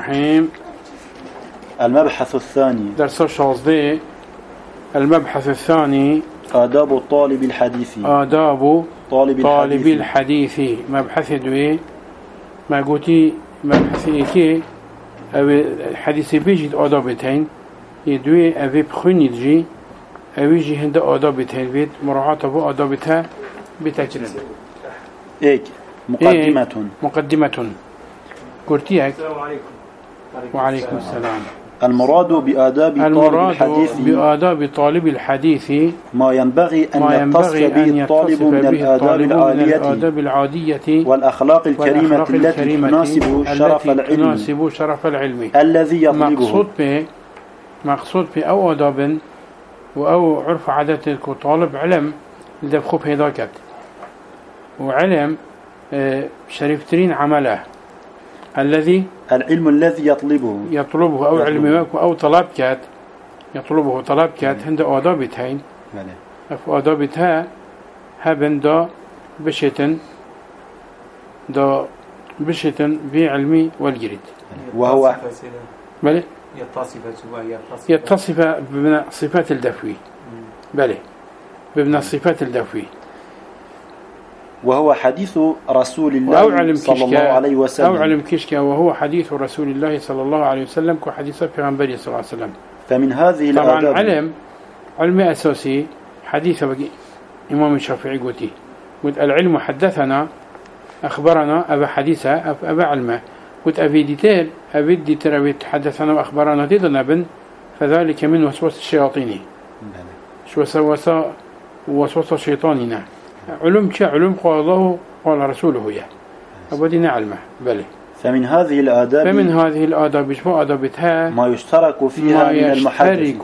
الرحيم. المبحث الثاني درس الشاذ. المبحث الثاني آداب طالب الحديث. آداب طالب الحديث. الحديث. مبحث دوي ما قلتي مبحث إيكي أو الحديث بيجي آدابتين يدوي أبي بخوني تجي أو يجي هند آدابتين بيت مراعاة بو آدابتها بتجرن. إيك مقدمة. مقدمة قلتي السلام عليكم. وعليكم السلام. المراد بآداب طالب الحديث ما ينبغي أن يتصف به الطالب من الآداب العادية والأخلاق الكريمة التي تناسب شرف العلم الذي يطلبه. مقصود به أو آداب أو عرف عادة طالب علم اللي بخوب هداكت وعلم شريفترين عمله العلم الذي يطلبه أو علم أو طلب كات يطلبه طلب كات هند آدابتين آدابتها هبن دا بشتن بعلمي والجريد وهو بله يتصف بمن صفات الدفوي. بله بمن صفات الدفوي وهو حديث رسول الله صلى الله عليه وسلم. أو علم كشكا وهو حديث رسول الله صلى الله عليه وسلم كحديث پیغمبر صلى الله عليه وسلم. فمن هذه طبعا الآداب علم أساسي حديث بقي إمام الشافعي قلت العلم حدثنا أخبرنا أبا حديثة أبا علمه قلت أبي ديتيل حدثنا وأخبرنا تيضنا بن فذلك من وسوس الشياطين وسوس الشيطاننا. علم علم قال الله قال رسوله يا أبدينا علمه. بله فمن هذه الآداب شو آدابتها ما يشترك فيها من المحدث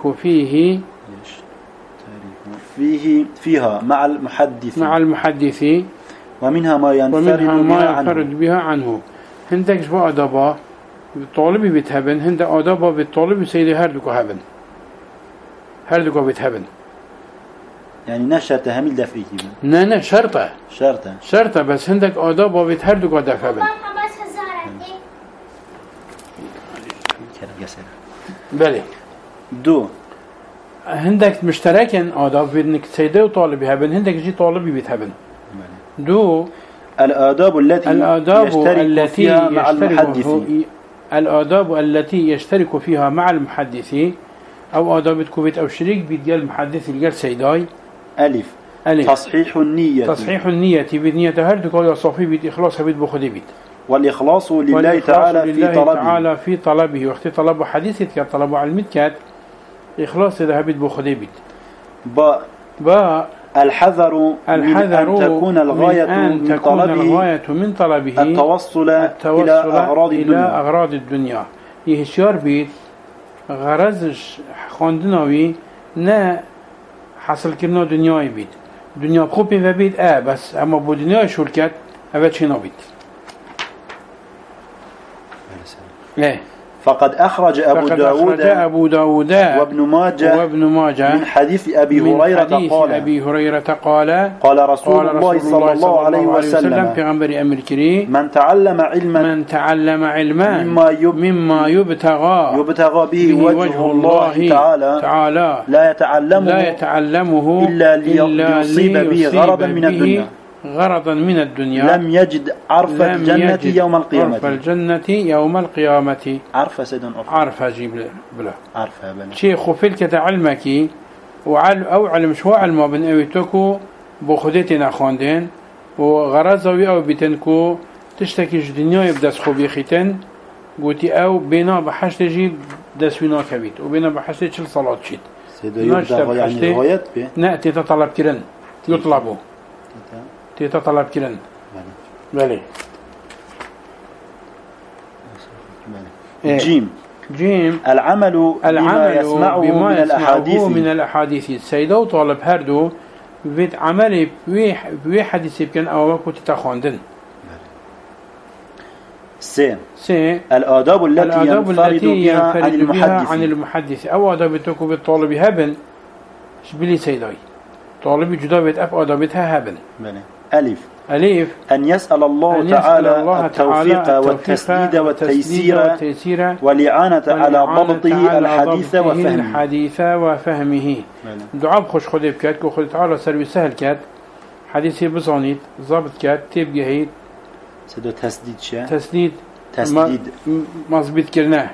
فيها مع المحدث ومنها ما ينفرد بها عنه. هندك شو آدابه بالطالب بيتهبن هند آدابه بالطالب سيدي هردكو بيتهبن يعني نشرت هميل دفعيه لا شرطة بس هندك آداب وبيتهردك ودفعبن. بله دو هندك مشتركين آداب بينك سيدي وطالبي هبن هندك جي طالبي بيتهبن. دو الآداب التي يشترك فيها مع المحدث أو آداب كوبيت أو شريك بيديال المحدث الجل سيداي. ألف تصحيح النية بنية هردك يا صافي بيت إخلاص بيت بخدي بيت والإخلاص لله تعالى في طلبه وقت طلب حديثك طلب علمك كات إخلاص إذا بيت بخدي بيت. الحذر أن تكون الغاية من طلبه التوصل إلى أغراض الدنيا. يهشيار بيت غرزش خاندناوي نا حصل كرنا دنياي بيت دنيا خوبي وبيت بس اما بو دنيا شركت اوه چه نبيت. فقد أخرج أبو داود وابن ماجه من حديث أبي هريرة قال رسول الله صلى الله عليه وسلم في غنبري أمر كري من تعلم علما مما يبتغى به وجه الله تعالى لا يتعلمه إلا ليصيب به غرضا من الدنيا لم يجد عرف الجنة يوم القيامة. عرف سيدنا عرف جيب بلا عرف بلا شيخ فلك علمك أو علم شو علم بن أويتكو بخدتنا خاندين وغرضه أو بتنكو تشتكيش دنيا يبدأ خوبي ختن قلتي أو بينا بحشت جيب دسوينا كبيت وبينا بحشت شل صلاة شيت سيدنا يعني غايات به نأتي تطلب كرن يطلبه تطلب كرن. بله جيم العمل بما يسمعه من الأحاديث. السيدة وطالب هردو بيت عملي بوي حديث بكن أو كنت تخاندن. الآداب التي ينفرد بها عن المحدث أو آداب تكو بالطالب هبن شبلي سيداي طالب جدا بيت آدابتها هبن. ألف أليف أن يسأل الله تعالى التوفيق والتسديد والتيسير والإعانة على ضبطه الحديث وفهمه. دعاء خوش خده بكات كو خده تعالى سروي سهل كات حديثي بزانيت ضابط كات تبقى سدو تسديد تسديد مظبط كرناه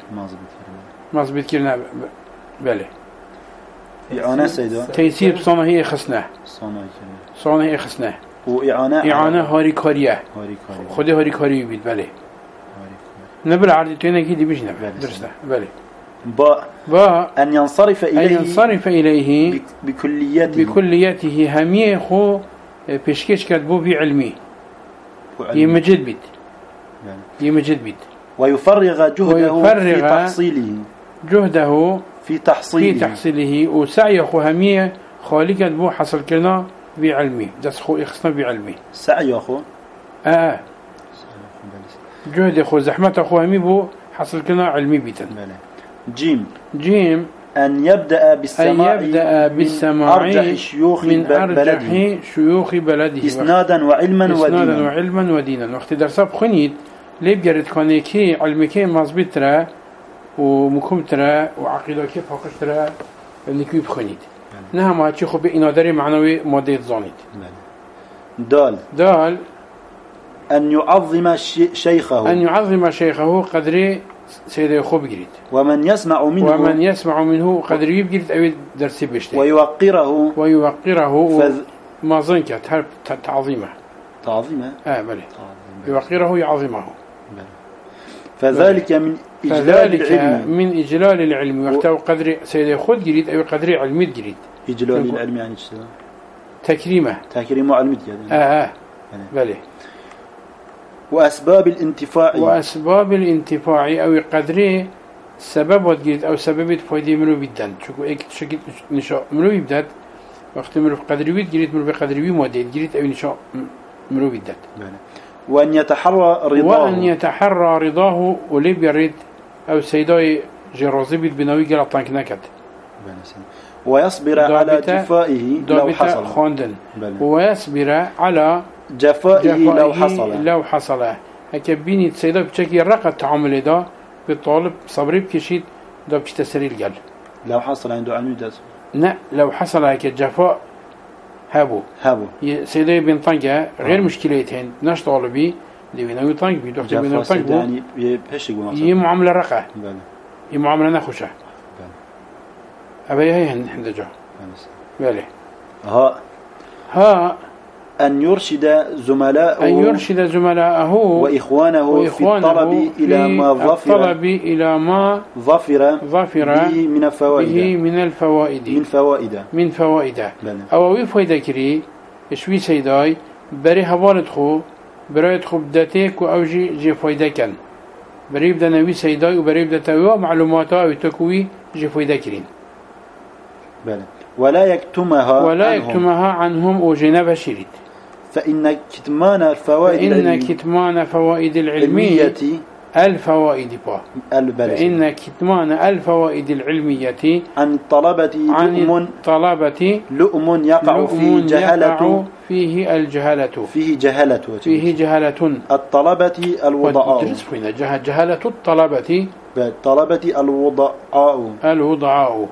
بله إعانة سيدو تيسير بصانه هي خسناه وإعانة هاري خده هاري كاريه بيت بله نبل عردتين أكيد بيجنا درسته بله با أن ينصرف إليه بكليته هميه خو بشكش كتبو بعلمي يمجد بيت ويفرغ جهده في تحصيله وسعي خو هميه خالق بو حصل كنا بعلمي دس خو إخصنا بعلمي سعي أخو جهد خو زحمة خو همي بو حصل كنا علمي بيتن. جيم أن يبدأ بالسماع من أرجح شيوخ بلده إسنادا وعلما ودينا. وقت درسا بخنيد ليه بجرد كوني كي علمي كي مظبط ترى ومكم ترى وعقيدة كي فاقش ترى نكوي بخنيد نها ما تشوفوا بإنادري معنوي مادة زانيت. دال أن يعظم شيخه قدري سيدي خوب جريد ومن يسمع منه قدري يجريد أو درسي بشتي ويوقره ما ظنك تعظيمه بله يوقره يعظمه. فذلك من إجلال العلم وقته قدر سيدي خود جريد أو قدر علمي جريد. إجلال العلم يعني شو؟ تكريمه علمي يعني. بله. وأسباب الانتفاع أو قدره سبب وجد أو سبب فايدة منو بدن شكل نشاء منو يبدأ وقت منو قدر ويد جريت منو بقدر ويد موديل جريت أو نشاء منو بدن. وأن يتحرى رضاه ولي بيريد أو سيداي جرازي بناوي جل نكت. ويصبر على جفائه لو حصل. ويصبر على جفائه لو حصل هكا بيني سيدا بشكل رقة تعامل دا بالطالب صبري بكشيد دا بشتسري الجل لو حصل عنده علم داس لو حصل هكا جفاء هابو سيدا بين طنجة غير مشكلتين ناش طالبي لبيناوي طنج بيدوخت بيناوي طنج يعني هي معاملة رقة هي معاملة نخوشة أبي هي هندجة بالي ها أن يرشد زملاءه وإخوانه في الطلب إلى ما ظفر به من فوائد أو وفايدة كري شوي سيداي بري هوالد خو برايد خو بداتيك وأوجي جي فايدة كان بري بدا نوي سيداي وبري بدا تاوي معلوماته أو تكوي جي فايدة كرين ولا يكتمها عنهم وجنب شريد. فإن كتمان فوائد العلمية عن الطلبة لؤم يقع فيه جهالة الطلبة الوضعاء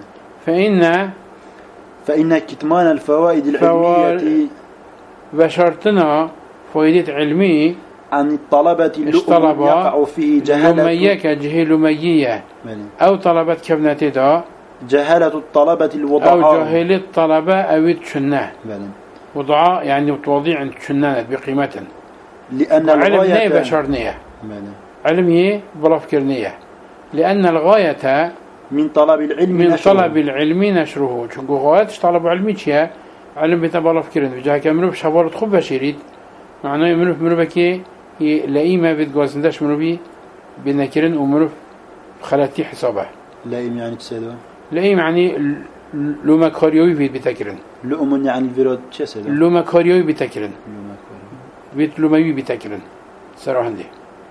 فإن كتمان الفوائد العلمية بشرتنا فائدة علمي عن الطلبة لؤم يقع فيه جهالة أو طلبة كبنة دا جهالة الطلبة الوضعاء أو جهل الطلبة أو التشنة وضعاء يعني توضيع تشنة بقيمة لأن الغاية بشرنية علمية بلا فكرنية لأن الغاية من طلب العلم نشره چونكو غايتش طلب علمي چيا علم بتبالا فكرن بجاه كمروف شوارد خوب بشيريد معناه مروف بكي لئيمة بتغازندش مروفي بنكرن ومروف خلاتي حسابه لئيم يعني تسيدو لئيم يعني لوما كاريوي بتكرن لؤم يعني الفيرود چه سيدو لوما كاريوي بتكرن بيت لوماوي بتكرن صراحة دي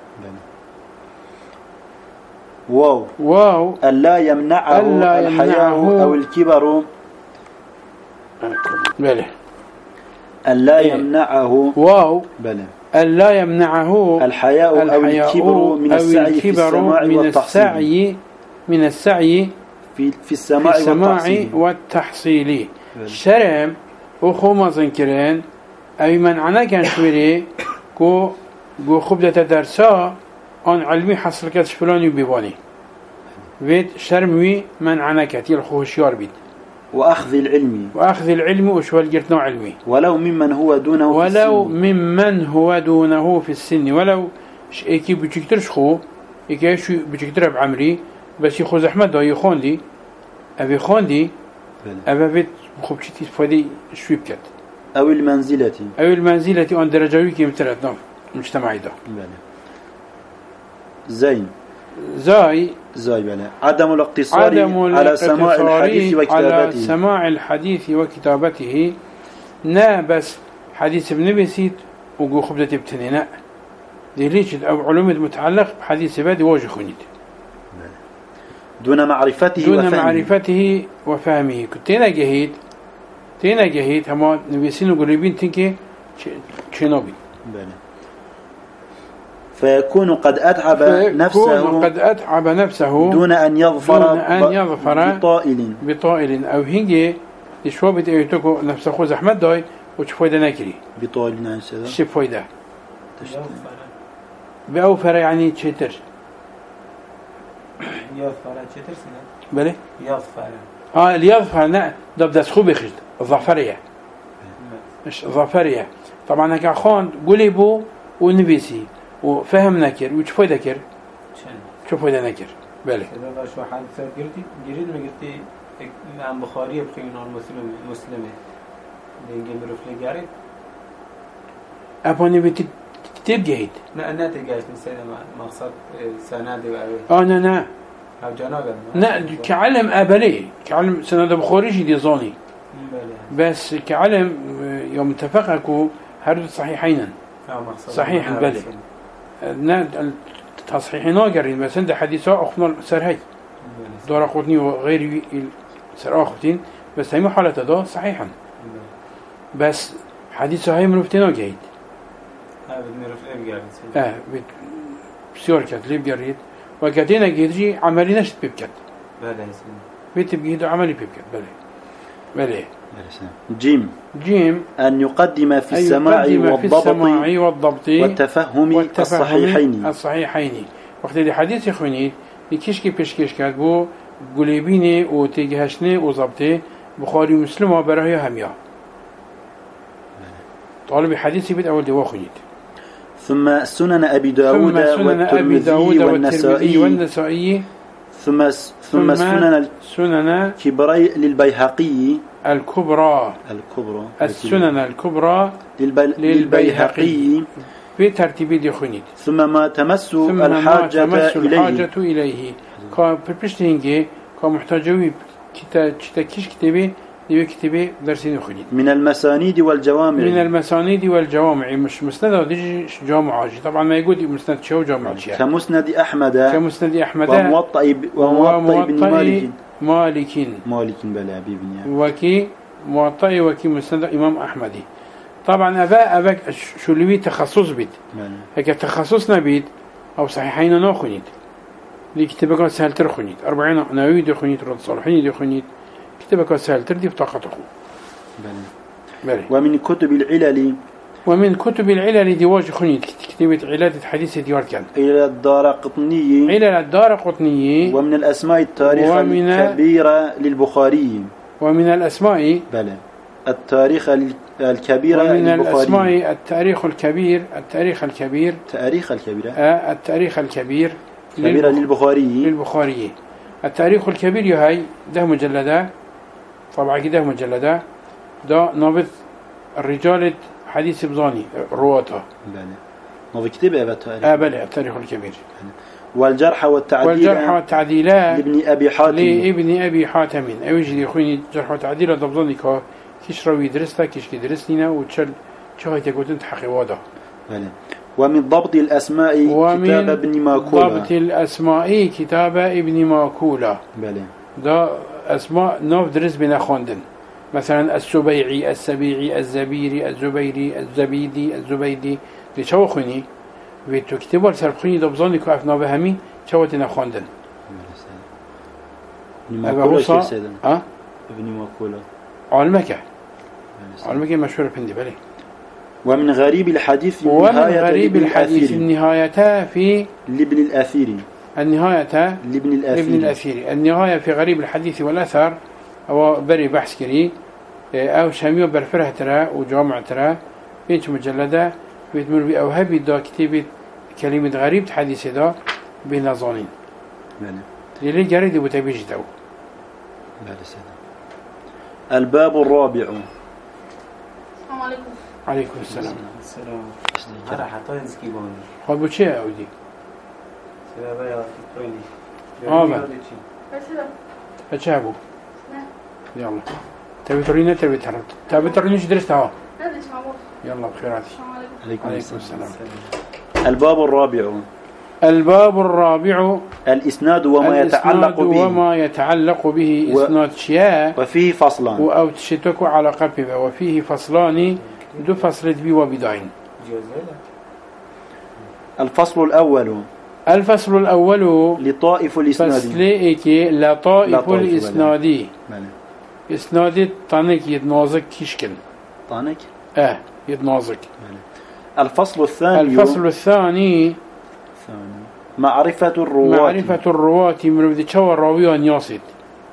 واو ألا يمنعه الحياء أو الكبر ألا يمنعه واو بلى ألا يمنعه الحياء أو الكبر من السعي في السماع والتحصيل من السعي في السماع والتحصيل شرم وخوما زنكرين أي منعنا كان شويري كو خبدة درسا أن علمي حصل كتش فلاني بيباني بيت شرموي منعنا كتير خوشيار بيت وأخذ العلم وشوال قرتنا علمي ولو ممن هو دونه في السن ولو ايكي بجكترش خو ايكي شو بجكتر بعمري بس يخوز أحمد دا يخوندي أبي خوندي أبي بيت بخبشتي فادي شوي بكت أو المنزلة أن درجوي كي متردنا مجتمعي دا زين زاي بلا عدم الاقتصار على سماع الحديث وكتابته نا بس حديث ابن بسيط وقو خبزة ابتنينا دي ليش أو علوم متعلق بحديث بادي واجه خنيد دون معرفته وفهمه كنتينا جهيد هما نبيسين وقلوبين تنكي تشينوبي فيكون قد أتعب نفسه دون أن يظفر بطائل أو هنجي لشوابت أيوتوكو نفسه خوز أحمد داي وشفويدا ناكري بطائل نانسا شفويدا بأوفر يعني تشتر يظفر تشتر سنة بلي يظفر اليظفر نا دبدس خوب يخشد الظفرية مش ظفرية طبعا هكا خان قلبو ونبيسي وفهم نكر وشوفي ذكر شوفي ذا نكر بله هذا شو حال سرقتي جريد ما قلتي عن بخاري بخينا مسلمة دينجي مرفلي جاري أبوني بتكتب جهد لا أنا تجاهد نسينا مقصد سنادي وأبي أنا أو جنابه كعلم أبلي كعلم سناد بخاري جدي زاني بس كعلم يوم اتفقكوا هرد صحيحين صحيح بله تصحيحين قرين بس عند حديثة أخذنا سرهي دار أخذني وغيري سر أخذين بس هي محالة ده صحيحا بس حديثة هاي منفتنا جيد بسيور كات ليب قريت وكاتينا جيدجي عملي نشت بيبكت بيت بجيد عملي بيبكت بله جيم أن يقدم في السماع والضبط والتفهم الصحيحين وقت دي حديث يخوني لكيشكي بيشكيش كاتبو قليبيني وتيجهشني وضبطي بخاري مسلم وبراهي هميا طالب حديثي بيت أول دي خونيت ثم سنن أبي داود والترمذي والنسائي ثم سنن الكبرى للبيهقي السنن الكبرى للبيهقي في ترتيب دخونيت ثم ما تمس الحاجة إليه كبرشتينجي كمحتاجوي كتاكيش كتابي ديو كتابي درسين دخونيت من المسانيد والجوامع مش مسند ديجي جامع طبعا ما يقول مسند شو جامع كمسند أحمد وموطأ ابن مالك بلا بيبني وكي موطأ وكي مسند إمام أحمدي طبعا أباك شو اللي تخصص بيت هيك تخصصنا بيت أو صحيحين ناخونيت اللي كتابك سهل ترخونيت 40 نووي دخونيت رد صالحين دخونيت كتابك سهل تردي بطاقته بلى ومن كتب العلل ديواج خونيت كتابة علل الحديث ديوار كان إلى الدار قطني ومن الأسماء التاريخ الكبيرة للبخاري ومن الأسماء بلى التاريخ الكبيرة ومن للبخاري الأسماء التاريخ الكبير للبخاري التاريخ الكبير يهي ده مجلدة طبعا كده مجلدة ده نابط الرجال حديث بزاني رواته بلى كتب بلى التاريخ الكبير والجرح والتعديل لابن أبي حاتم أوجد يخوني جرح والتعديل ضبطاني كيش روي درستا كيش كدرسنينا وتشل شهيت يقولون تحقي واضح ومن ضبط الأسماء كتاب ابن ماكولة بلى ده أسماء نوف درس بنا خوندن مثلا السبيعي السبيعي الزبيري الزبيري الزبيدي الزبيدي لشو خوني وتكتبوا سرخوني دبزاني كأفنا بهمي شوتنا خواندن نماكولا سيدنا ابن ماكولا علمك مشهور بندي بلي. ومن غريب الحديث النهاية في لابن الأثير لابن الأثير النهاية في غريب الحديث والأثر أو بري بحث كري أو شاميو برفره ترى وجامع ترى بينش مجلدة بيتمر بأوهبي دا كتابة كلمة غريب حديث دا بنظانين للي جاري دي بتبيج دو. الباب الرابع. السلام عليكم. عليكم السلام. أنا حتى ينسكي باني. خد بتشي أودي. سلام يا أبا. أخي. بتشي أبو. يلا. تبي ترينا تبي ترينيش درستها. يلا بخيراتي. عليكم السلام. الباب الرابع. الباب الرابع الإسناد وما يتعلق به إسناد شياء وفيه فصلان أو تشتك على قبه وفيه فصلان دو فصل بي وبداين. الفصل الأول لطائف الإسناد فصليك لطائف الإسنادي إسنادي طانك يتنازك كيشكن طانك يتنازك. الفصل الثاني معرفة الرواة من ذي شو الراويان ياسد.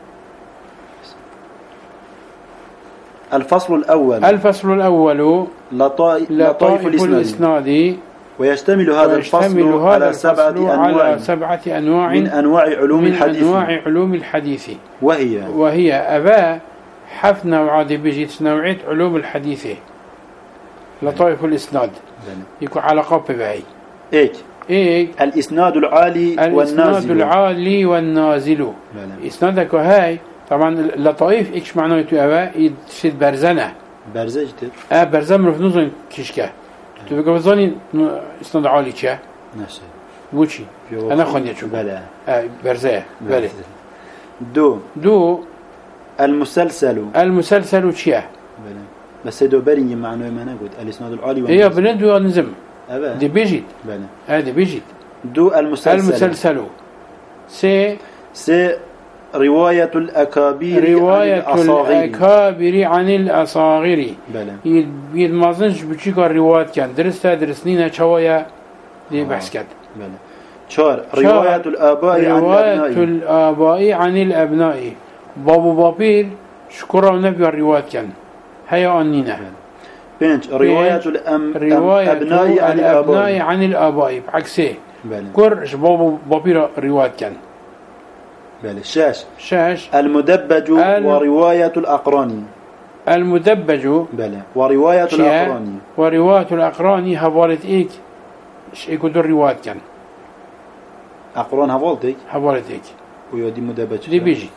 الفصل الأول لطائف الإسناد ويشتمل هذا الفصل على سبعة أنواع من أنواع علوم الحديث وهي أبا حفنا وعادي بيجيت نوعية علوم الحديث. لطائف الإسناد يكون على قبه بهي الإسناد العالي والنازل إسنادك هاي طبعا لطائف إيش معناه يتوابا يتشد برزنة برزجتر برزن مرفنوزن كشكه تبقى بزاني إسناد عالي كه نفسه بوشي أنا خوني شو بلا برزة بلا دو المسلسل كيه بلا بس دو بريني معناه ما نقول الإسناد العالي والنازل هي بندو نزم دي بيجيت هذا بيجيت دو المسلسل سي رواية الأكابر عن الأصاغر يد مازنش بچيك الروايات كان درسنينا شوية دي بحث كد رواية الآباء عن الأبناء بابو بابير شكرا ونبي الروايات كان هيا أنينا رواية الأبناء عن الآباء بعكسه كرش بابير روايات كان شاش المدبج ورواية الأقران ورواية الأقران هبالت إيك يقول الروايات كان أقران هبالت إيك ويودي مدبج دي بيجيت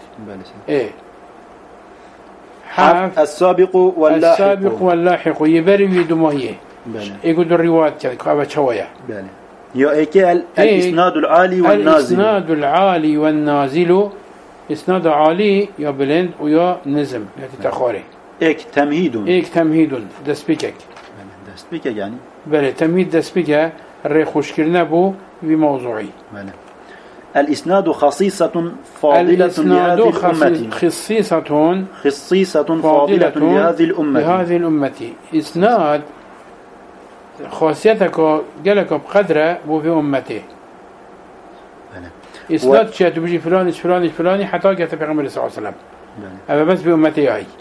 السابق واللاحق يبري دمويه يقول الروايات كان كابا شوية الإسناد العالي والنازل إسناد عالي يا بلند ويا نزم يتتخاري تمهيد دسبيكك يعني بله تمهيد دسبيكه الريخوش كرنا بو بموضوعي الإسناد خصيصة فاضلة فاضلة لهذه الأمة إسناد خاصيتك جلك بقدره بو في أمته إسناد شيء تبجي فلان حتى جاء پیغمبر صلى الله عليه وسلم أما بس في أمته هاي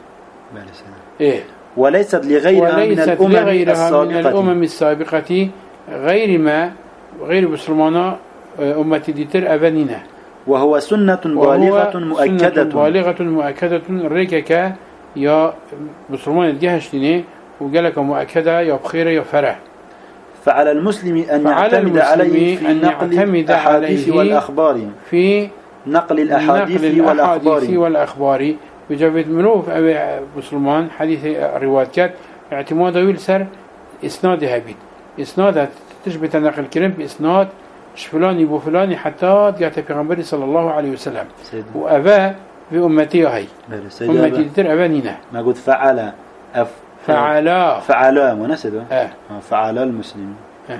وليست لغيرها من الأمم السابقة غير بسلمانا أمتي ديتر أبنينا وهو سنة بالغة مؤكدة ريكك يا بسلمان الجهشتيني وقالك مؤكدة يا بخيرة يا فرح. فعلى المسلم أن يعتمد عليه في نقل الأحاديث والأخبار نقل الأحاديث والأخبار وجابت مروف أبي بسلمان حديث الروايات اعتماد ويلسر إسناد هبيت إسناد تشبه نقل الكلام بإسناد فلاني بو فلاني حتى جاءت پیغمبر صلى الله عليه وسلم وأبا في أمتي هاي أمتي تر أبانينا ما قلت فعل فعلا مناسبة فعلا المسلمين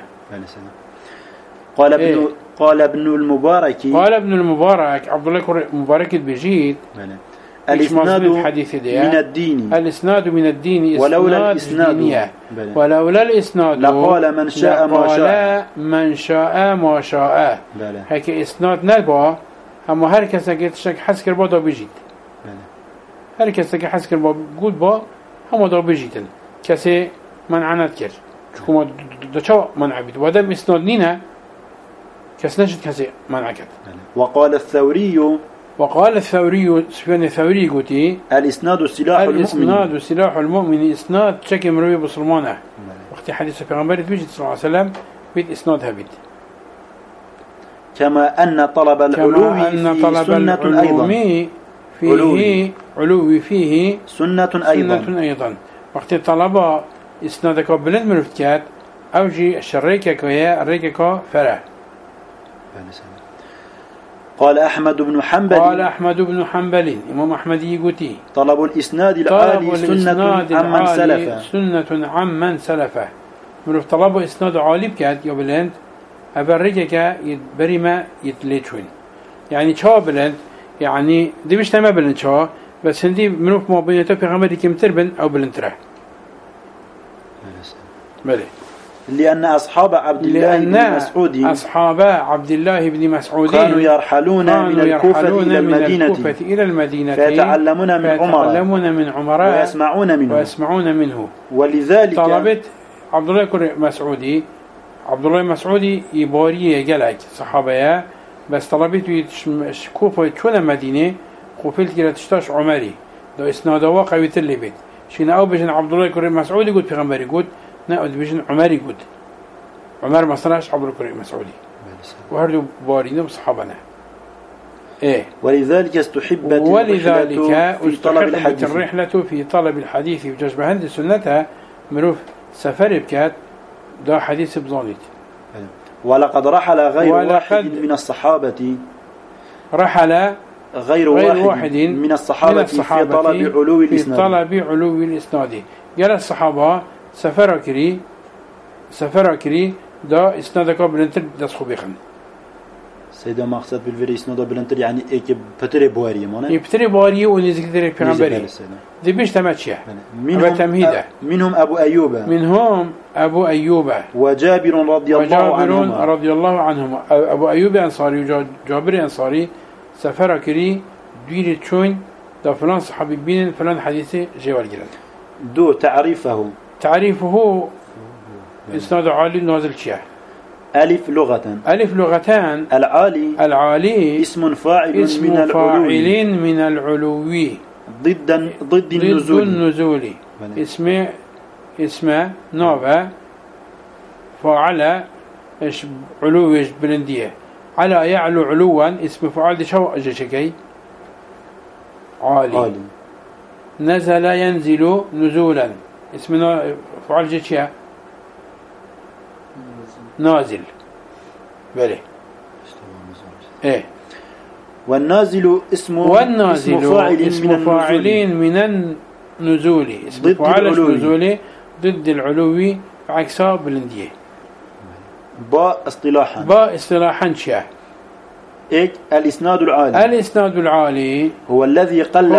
قال ابن المبارك عبد الله المبارك بيجيد الإسناد من الدين من الدين ولولا الإسناد لقال من شاء ما شاء بله. هيك إسناد نبا أما هر كسا كتشك حسكر با دا بيجيد هر كسا كحسكر با قود با هم دا بيجيدن كسي من عناد كر شكو دا چا من عبيد ودم إسناد نينا كس نجد كسي من عكد وقال الثوري سفيان الثوري قلتي الإسناد سلاح المؤمن إسناد شكي مروي بصرمانه وقت حديث في غنبرة بيجي صلى الله عليه وسلم بيت إسناد هبيت كما أن طلب العلو فيه سنة أيضا فيه سنة أيضا وقت طلب إسنادك بلند مرفتكات أوجي الشريكة ويا الريكة فرع قال أحمد بن حنبل إمام أحمد يقولي طلب الإسناد العالي سنة عمن سلفه مرف طلب إسناد عالي بكات يبلند أبرجك يتبري ما يتليتشون يعني شو بلند يعني دي مش تما بلند شو بس هندي منوف ما بينته في غمرة كم تربن أو بلند ترى بلى لأن أصحاب عبد الله بن مسعود كانوا يرحلون من الكوفة إلى المدينة فيتعلمون من عمر ويسمعون منه ولذلك طلبت عبد الله مسعودي يباريه قالك صحابة بس طلبت كوفة شون مدينة قفلت كلا تشتاش عمري ده إسناد واقع يتلي بيت شين أو بجن عبد الله مسعودي قلت بيغمبري قلت نأخذ بجن عمري قد عمر ما صنعش عبد الله مسعودي وهردوا بارين بصحابنا ولذلك استحبت الرحلة في طلب الحديث وجشب هند سنتها مروف سفر بكات ده حديث بظانيت ولقد رحل غير واحد من الصحابة غير واحد من الصحابة في طلب علو الإسناد قال الصحابة سفر كري دا إسنادك بلنتر دسخو بيخن سيدا مقصد بالفيري إسنادا بلنتر يعني إيك بتري بواري مانا بتري بواري ونزكتري بيغمبري دي بيش تماتشيه منهم أبو أيوب وجابر رضي الله عنهما أبو أيوب أنصاري وجابر أنصاري سفر كري دويري تشوين دا فلان صحابي بين فلان حديثي جوال جلال دو تعريفه إسناد عالي نازل شيء ألف لغتان العالي اسم فاعل من العلو ضد النزول اسم نوبة فعل إيش علو إيش بلندية على يعلو علوا اسم فعل دي شو أجشكي عالي نزل ينزل نزولا اسم فعل جشيا نازل بله والنازل اسم فاعلين من النزول اسم فعل النزول ضد العلو عكسه بلنديه با اصطلاحا شيء الإسناد العالي هو الذي قل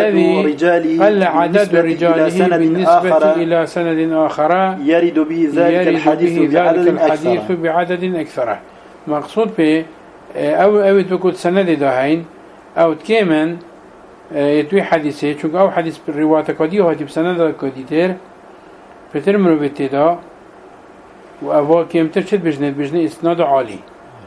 عدد رجاله بالنسبة إلى سند آخر يرد به ذلك الحديث بعدد أكثر مقصود به أو تقول سند داهين أو تكمن يتوي حديثه چونك أو حديث بالرواية كدي وهاتي بسند كديتر فترمرو بتدا وأبوا كمتر شد بجنة إسناد عالي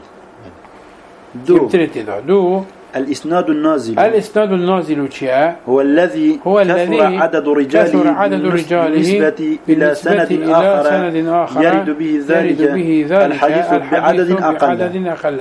دو الإسناد النازل هو الذي كثر عدد رجاله بالنسبة إلى سند آخر يرد به ذلك الحديث بعدد أقل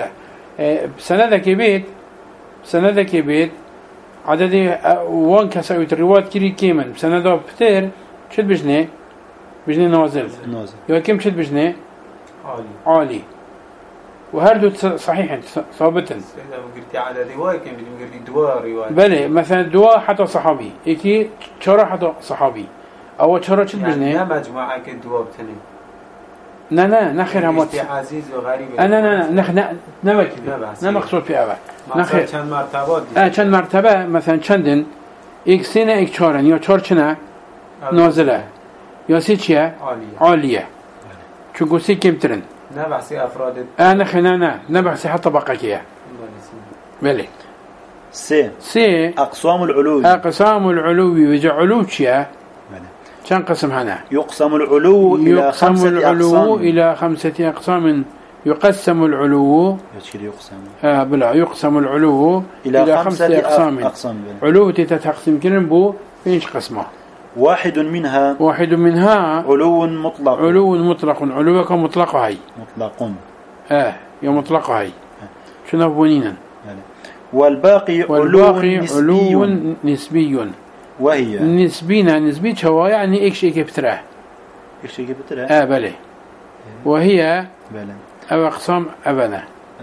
سندك بيت عدد وان كساويت الرواية كري كيمن بسنده بتر شد بجنة نازل يا كم شد بجنة عالي وهردو صحيح ثابتا. قلت على رواية كم قلت دواء رواية. بله مثلا دواء حتى صحابي إكي شرا حتى صحابي أو شرا شد بجنة. يعني مجموعة كدواء بتني. نا نخير هم. عزيز وغريب. أنا نبكي. نمقصود في أبا. نخير. كان مرتبات. كان مرتبة مثلا شندن إك سنة إك شارن يا شارشنا نازلة يا سيتشيا عالية. شو قصي كم ترن. نبحثي أفراد. أنا نبحثي حتى بقاكية. بله. سي أقسام العلو. أقسام العلو وجع علوشيا. كم قسم هنا؟ يقسم العلو إلى خمسة أقسام. يقسم العلو. بلا يقسم العلو إلى خمسة أقسام. علو تتقسم كنبو فينش قسمه. واحد منها علو مطلق. علوك مطلق هاي. يا مطلق هاي. شنو بونينا؟ والباقي علو نسبي. وهي نسبي شوا يعني إكش بتراه. بله. وهي أو أقسام أبنا.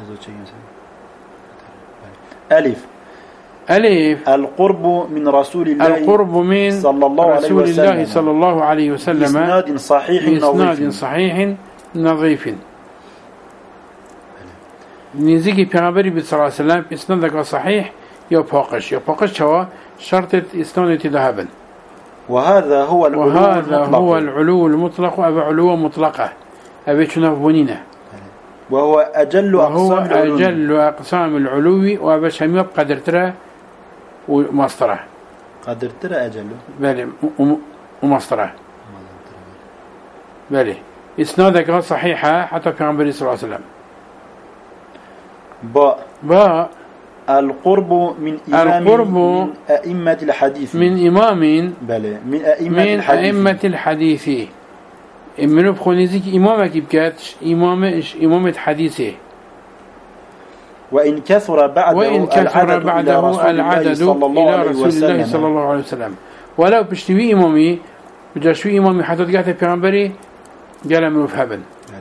ألف القرب من رسول الله صلى الله عليه وسلم بإسناد صحيح نظيف نزيكي بيغمبري صلى الله عليه وسلم إسنادك صحيح يباقش شوا شرط إسناد ذهبا. وهذا هو العلو المطلق أو علو مطلقة أبي شنفونينا. وهو أجل أقسام العلو وأبش هم يبقى قدرتره ومصدره. قدرتره أجل. بله ومصدره. بله إسنادك صحيحة حتى في عمبر صلى الله عليه وسلم. باء القرب من من أئمة الحديث. من إمام. بله من أئمة الحديث. إمام بخونيزيك إمامك بكاتش إمامة حديثه. وإن كثر بعده العدد إلى رسول الله صلى الله عليه وسلم. ولو بشتوي إمامي بجاشوي إمامي حتى تقعت بيغمبري قال من فهبا.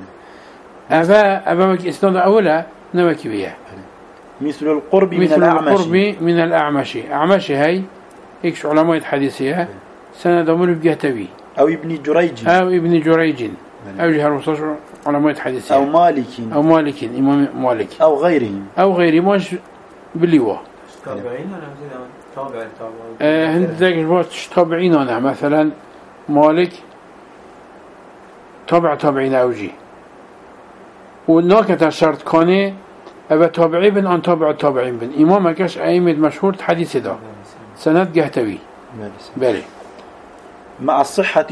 أبا إسناد أولا نوكي بيه. مثل القرب من الأعمش. أعمش هاي إكش علماء حديثية سند أمر بجهتوي. أو ابن جريج أو جهر وصوش علماء حديثية. أو مالك إمام مالك. أو غيره مش باللواء. هند ذاك الوقت تابعين أنا مثلا مالك تابعين أوجي وناكت الشرط كاني أبا تابعي بن أن تابعين بن إمام كاش أئمة مشهور حديث ده سند جهتوي. بله مع الصحة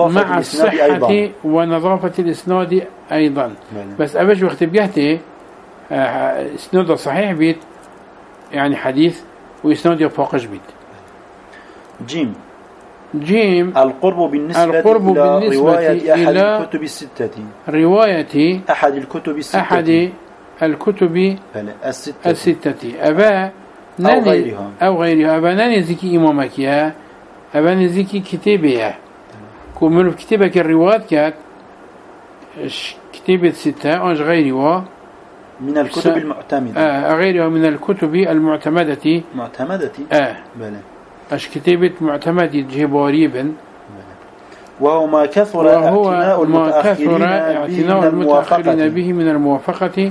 ونظافة الإسناد أيضا. بس أبش وقت بجهته إسناد صحيح بيت يعني حديث وإسناد يفاقش بيت. جيم القرب بالنسبة إلى رواية أحد الكتب الستة. رواية أحد الكتب الستة. أبا أو غيرها أبا ناني زكي إمامك يا أبا نزكي كتابية كمل في كتابك الروايات كات كتابة ستة أنش غيرها من الكتب المعتمدة. غيرها من الكتب المعتمدة. بله. أش كتابة معتمدة جباري بن. وهو ما كثر اعتناء المتأخرين به من الموافقة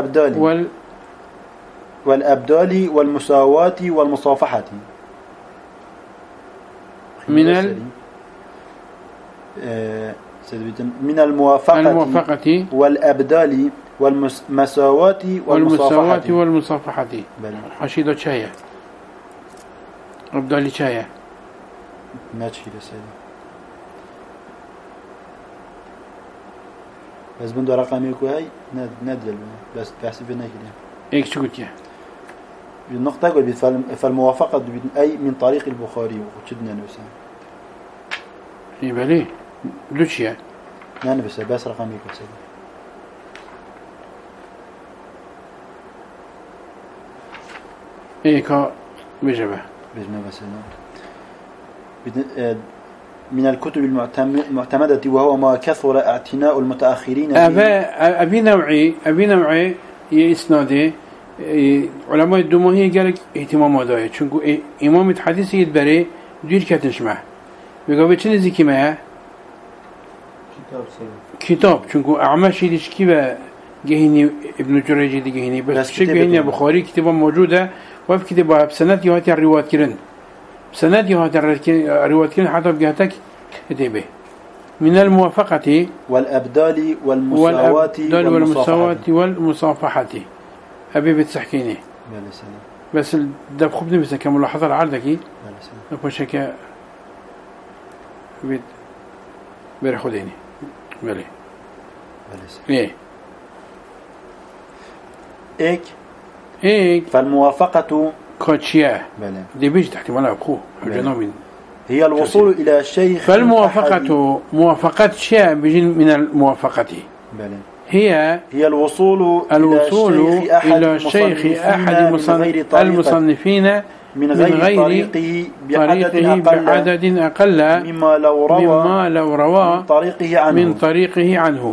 والأبدال والمساواة والمصافحة. من الموافقة والأبدال والمساواة والمصافحة. حشيدة شاية أبدالي شاية ما تشيل سيدي بس بندو رقمي هاي ندل بس تحسب لنا كده ايش شو قلت يا النقطة قلت فالموافقة أي من طريق البخاري وشدنا نوسا يبقى ليه دوشيا يعني بس رقمي كده ايه كا بجبه بس من الكتب المعتمدة وهو ما كثر اعتناء المتأخرين أبي نوعي إسناده علماء الدموهية قالك اهتمام داية چونكو إمام الحديث يدبري دير كتنشمه بيقول بچه نزيكي معه كتاب چونكو أعمش يديش كيبا جهني ابن جريج دي جهني بس شيء جهني بخاري كتابه موجودة وفي كتابه بسند يهاتي الروايات كرن بسند يهاتي الروايات كرن حتى بجهتك كتابه من الموافقة والأبدال والمساواة والمصافحة أبي بتسحكيني بس ده بخبني بس كملاحظة العردكي نقولشك بيت برخوديني بلي ايه ايك فالموافقة كوتشيا دي بيجي تحت ملا أخوه الجنوبين هي الوصول إلى شيخ فالموافقة موافقة شيء بيجي من الموافقة هي الوصول إلى شيخ أحد المصنفين من غير طريقه بعدد أقل مما لو روى من طريقه عنه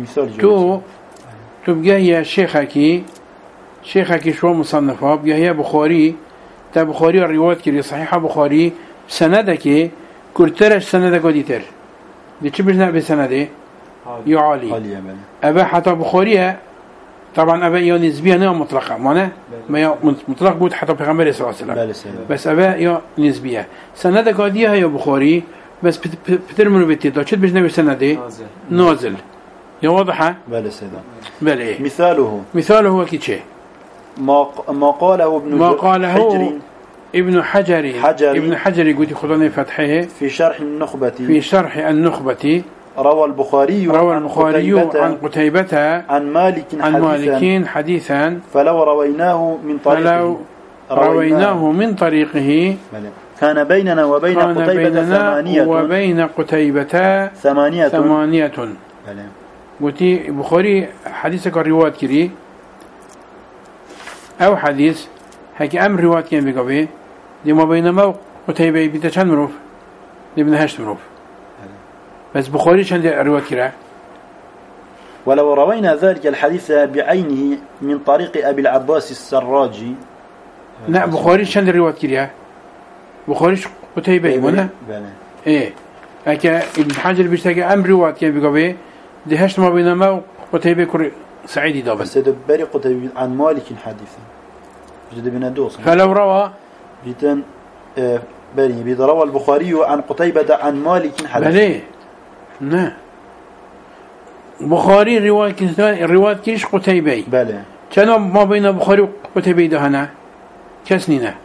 تبقى هي شيخك شو مصنفه بقى هي بخاري تا بخاري الروايات كري صحيحة بخاري سندك كرترش سندك وديتر دي چه بجنا بسنده يعالي أبا حتى بخاريها طبعا أبا يا نسبية نوع مطلقة معناه ما مطلق بود حتى بيغمبر صلى الله عليه وسلم بس أبا يا نسبية سندك وديها يا بخاري بس بترمنوا بتيتا چه بجنا بسنده نازل يا واضحة بلى مثاله هو كيتشه ما قاله ابن حجر يقول خداني فتحه في شرح النخبة روى البخاري عن قتيبة عن مالك حديثا فلو رويناه من طريقه كان بيننا وبين قتيبة ثمانية قلتي بخاري حديثك الرواية كري أو حديث هكي أمر رواية كان بقبه دي ما بينما قتيبة بيتشان مروف دي بنهاش مروف بس بخاري شان دي رواية كرا ولو روينا ذلك الحديث بعينه من طريق أبي العباس السراجي لا بخاري شان دي رواية كرا بخاري قتيبة ولا ايه هكا ابن حجر بيشتاق أمر رواية كان بقبه دي هشت ما بينما قتيبة كري سعيدي دابا بس تدبري قتيبة عن مالك حديثا جد بنا دوس فلو روى بيتن روى البخاري عن قتيبة عن مالك حديثا بليه نعم بخاري رواية كيش قتيبة بلى كانوا ما بين بخاري وقتيبة دهنا كسنينة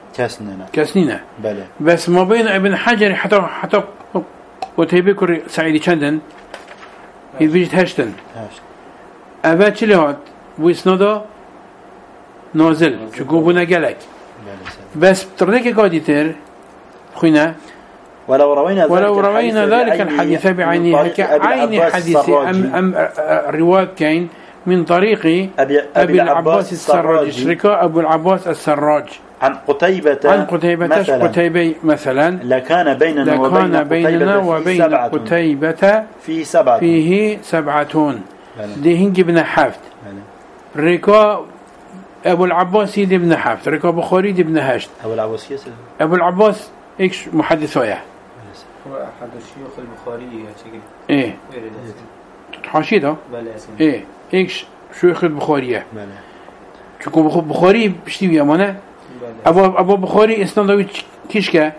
بلى بس ما بين ابن حجر حتى قتيبة كري سعيدي كندن يبيجت هشتن أبا چلهات ويسنودا نازل شكو بنا قالك بس بطريقة قادتر خوينا ولو روينا ذلك الحديث بعينه عين حديث أم رواية كين من طريق أبي العباس السراج شركة أبو العباس السراج عن قتيبة مثلا لكان بيننا وبين قتيبة فيه سبعة دي هنجي بن حفت ركا أبو العباس دي بن حفت ركا بخاري دي بن هشت أبو العباس إيش محدثوية هو أحد الشيوخ البخاري إيه حاشيده إيه إيش شيوخ البخارية شكو بخاري بشتي يا مانا أبو بخاري إسنادوي كيشكا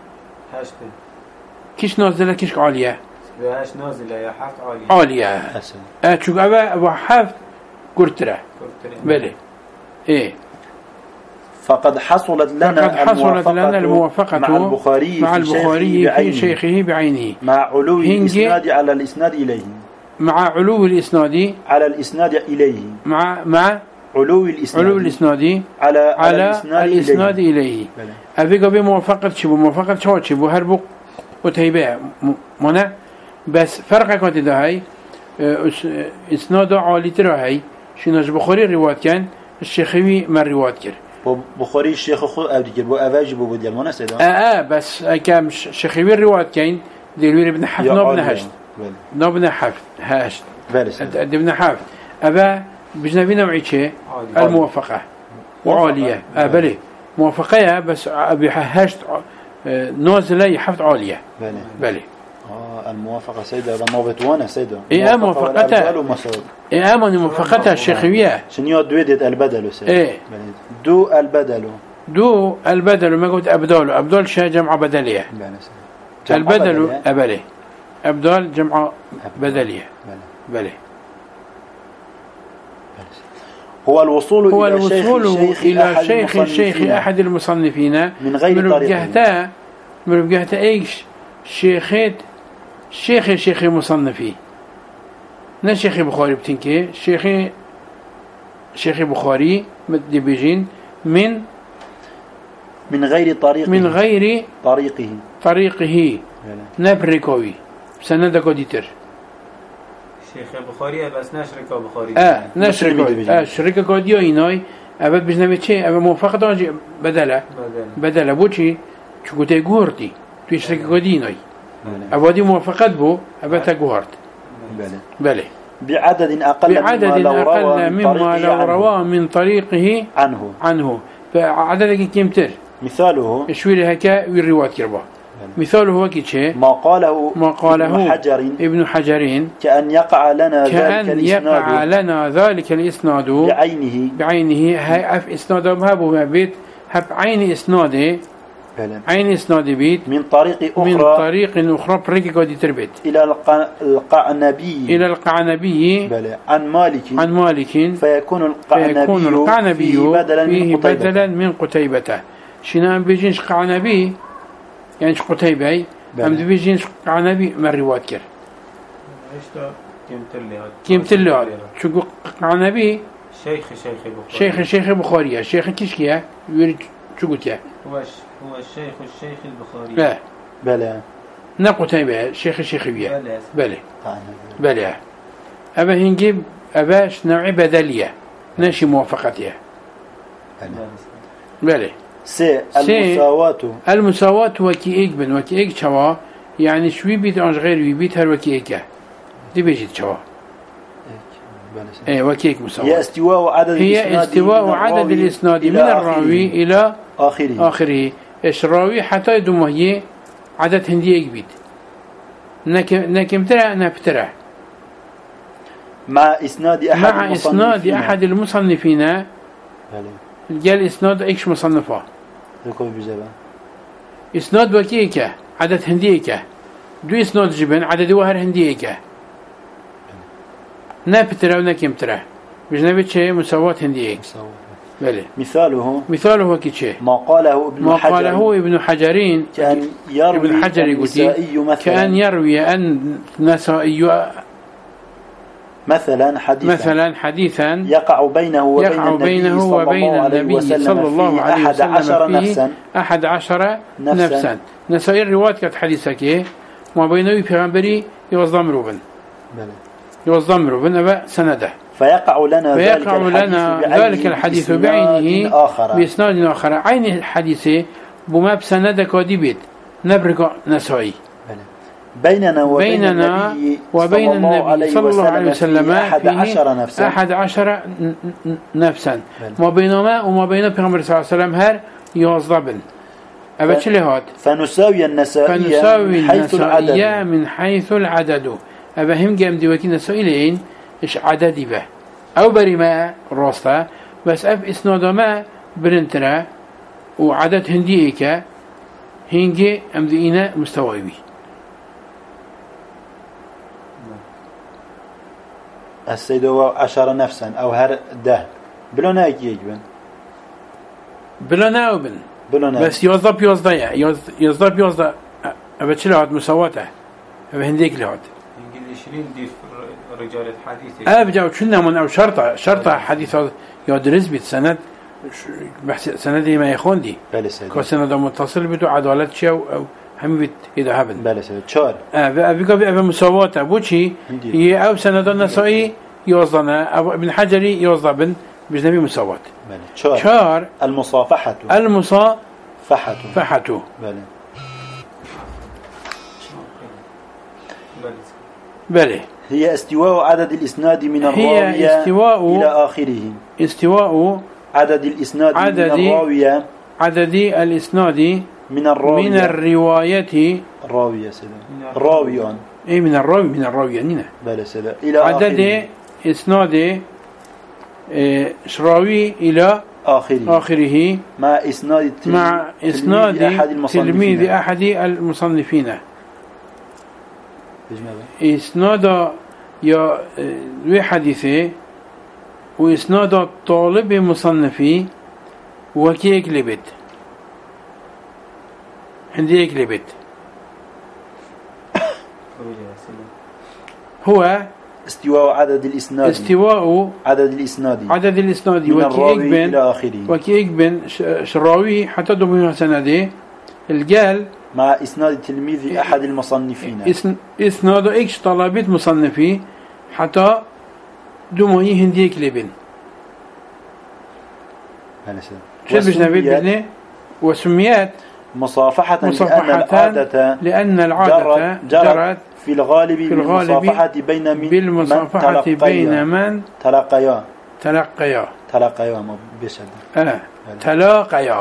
كيش نازلة كيش عالية بهاش نازلة يا حفت عالية شو أبو حفت قرترة بلي إيه فقد حصلت لنا الموافقة مع البخاري في شيخه بعينه مع علو الإسناد على الإسناد إليه مع علو الإسناد على الإسناد إليه مع علو الإسناد على الإسناد إليه أبي قبل موافقة شو هربو قتيبة منا بس فرق كانت ده هاي إسناد عالي ترى هاي شناش بخاري رواية كان الشيخوي من رواية كر بخاري الشيخ خو أبدي بو أواجي بو ديال منا سيدا بس كام شيخوي رواية كان دلوير ابن حفظ نبنا هشت نبنا حفظ هشت ابن حفظ أبا بجنبي نوعي شيء الموافقة وعالية بلي موافقة بس بهشت نازلة يحفظ عالية بلي الموافقة سيدة لما بتوانا سيدة موافقتها أماني موافقتها الشيخية شنو دويدت البدل سيدة دو البدل ما قلت أبدال شيء جمع بدلية البدل أبلي أبدال جمع بدلية بلي هو الوصول إلى شيخ أحد المصنفين من غير طريق من بجهته إيش شيخ مصنفي نا شيخ بخاري بتنكي شيخ بخاري مدي بيجين من غير طريقه نبركوي سنة قديتر شيخ بخاري بس نشركه بخاري نشركه شركه قديو إناي أبد بجنبه شيء أبد موافقة بدله بوشي شو قلت جورتي في شركه قديناي أبدي موافقة بو أبد تجورت بله بعدد أقل مما لو رواه من طريقه عنه فعدد كمتر مثاله شوي هكا والرواية كربا مثاله هو كيتشي ما قاله ابن حجر كأن يقع لنا ذلك الإسناد بعينه هاي إسناد مهابو ما بيت هب عين إسناده عين إسناد بيت من طريق أخرى بريك قد تربت إلى القعنبي عن مالك فيكون القعنبي فيه بدلا من قتيبة شنان بيجينش قعنبي يعني قتيبة أم بيجينش قعنبي من رواية كر كيمتلي شو قعنبي شيخ بخاري شيخ كيشكيا يريد شو قلت يا هو الشيخ البخاري بلى نا قتيبة شيخ بيا بلى أبا هنجيب أباش نوع بدلية ناشي موافقتها بلى المساواة وكي إيك شوا يعني شوي بيت أنج غير بيت هر وكي إيكه دي بيجي شوا وكي إيك مساواة هي استواء عدد الإسناد من الراوي إلى آخره الراوي حتى يدوم عدد هندي إيك بيت نكمترع نبترع مع إسناد أحد المصنفين قال إسناد إيش مصنفه إسناد وكيكه عدد هنديكه دو إسناد جبن عدد وهر هنديكه نبترع ونكمترع بجنبت شيء مساواة هنديك بله مثاله كيشي ما قاله ابن حجرين كأن يروي أن نسائي مثلا حديثا يقع بينه وبين النبي صلى الله عليه وسلم فيه 11 نفسا نسائي الرواية كانت حديثك ما بينه وبيغمبري يوظم روبن أبا سنده فيقع لنا ذلك الحديث بعينه بإسناد آخر عين الحديث بما بسند كادبت نبرك نسائي بيننا وبين النبي صلى الله عليه وسلم 11 نفسا ما بينما وما بين پیغمبر صلى الله عليه وسلم هر 11 بن أبا هات فنساوي النسائي من حيث العدد أبا هم قام ديوكي نسائلين إيش عددي به أو بريما راسته بس أب إسناد ما برنترا وعدد هنديك هنجي أمدينا مستوي السيدو 10 نفسا أو هر ده بلونا يجبن بلونا بس يوظف أبا تشلعت مساواته أبا هنديك لعد رجال الحديث أبجع كنا من أو شرطة حديث يدرس بيت سند سندي ما يخون دي كسند متصل بتو عدالة شيء أو هم بيت إذا هبن بله سند شار أبي مساواة أبوشي هي أو سند النسائي يوظنا أو ابن حجري يوظبن بجنبي مساواة شار المصافحة بله هي استواء عدد الإسناد من الراوية إلى آخره. استواء عدد الإسناد من الراوية عدد الإسناد من الراوية من الرواية الراوية سلام راويان إيه من الراوية نينا بلا سلام إلى عدد إسناد شراوي إلى آخره مع إسناد تلميذ أحد المصنفين إسناد يا حديثه وإسناد طالب مصنفي وكي يكلبت عندي يكلبت هو استواء عدد الإسناد عدد الإسناد وكي يكبن شراوي حتى دميها سنده الجال مع إسناد تلميذ أحد المصنفين إسناد إكش طلبت مصنفي حتى دموه هندي كليبين شو بجنبي وسميت مصافحة لأن العادة جرت في الغالب بالمصافحة بين من تلقيا ما بيشهد تلاقيا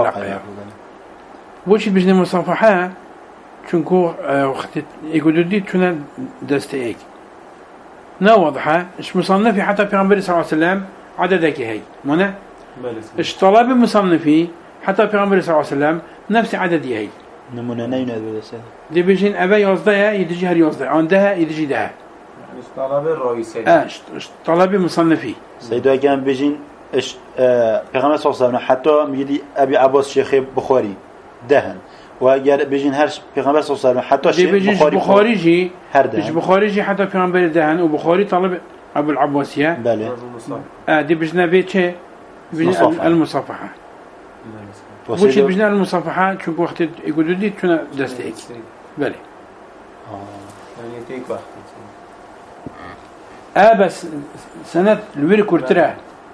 وش بجنب مصافحة چونكو وقت يقولوا دي تنا دستيك نواضحة إيش مصنفي حتى في عمر صلى الله عليه وسلم عددك هي منع إيش طلب مصنفي حتى في عمر صلى الله عليه وسلم نفس عددي هي نمونا نين هذا دي بيجين أبا يوزدها يدجي هر يوزدها عندها يدجي ده إيش طلب الرئيسي إيش طلب مصنفي سيدو كان بيجين إيش في عمر صلى الله عليه وسلم حتى ميدي أبي عباس شيخ بخاري دهن وأجر بيجين هرش في عمر صلى الله عليه وسلم حتى شيخ بخاري جي مش بخاري جي حتى في عمر دهن وبخاري طلب أبو العباسية بله دي بيجنا بيت شيء المصافحة وش بيجنا المصافحة شو وقت يقولوا دي تنا دستيك بله يعني تيك واحد بس سنة الوير كورترا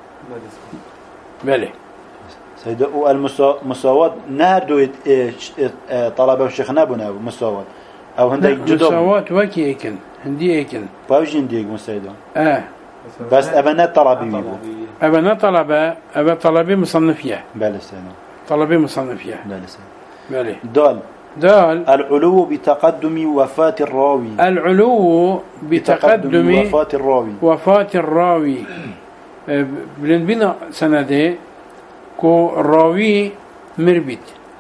بله سيدو المساواة نهر دويت طلبة الشيخنا بنا مساواة أو هندي جدوم مساواة وكي إيكن هندي إيكن باوجين ديك مسيدو بس أبنا طلبي بيبو أبنا طلبي مصنفية بله سنة طلبي مصنفية بله سنة بله دال العلو بتقدم وفاة الراوي العلو بتقدم وفاة الراوي بلند بنا سنده كو الراوي مربيت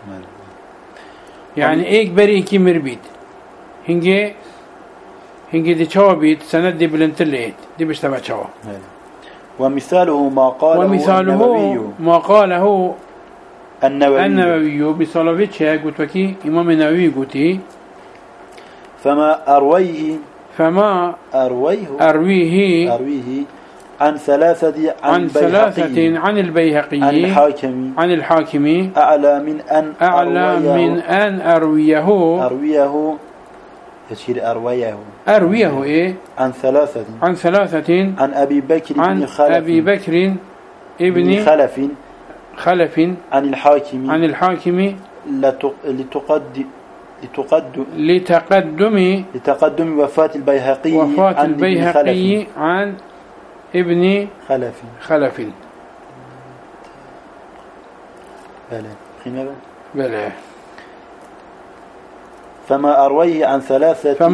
يعني ايك بري كي مربيت هنجي دي چاوبيت سند دي بلنتليت دي بشتبع چاو ومثاله ما قاله النووي بصلابيتش قلت وكي إمام النووي قلتي فما أرويه عن ثلاثة عن البيهقي عن الحاكم أعلى من أن أرويه إيه عن ثلاثة عن أبي بكر ابن خلف عن الحاكم لتقدم وفاة البيهقي عن ابن خلف بلى فما أرويه عن ثلاثة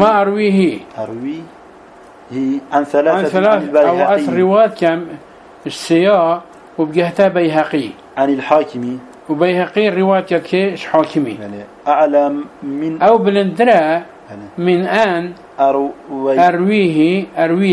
عن ثلاثة أو أصل رواية كم السياء وبجهتها بيهقي عن الحاكمي وبيهقي رواية كيش حاكمي أعلى من أو بلندرا من أن أرويه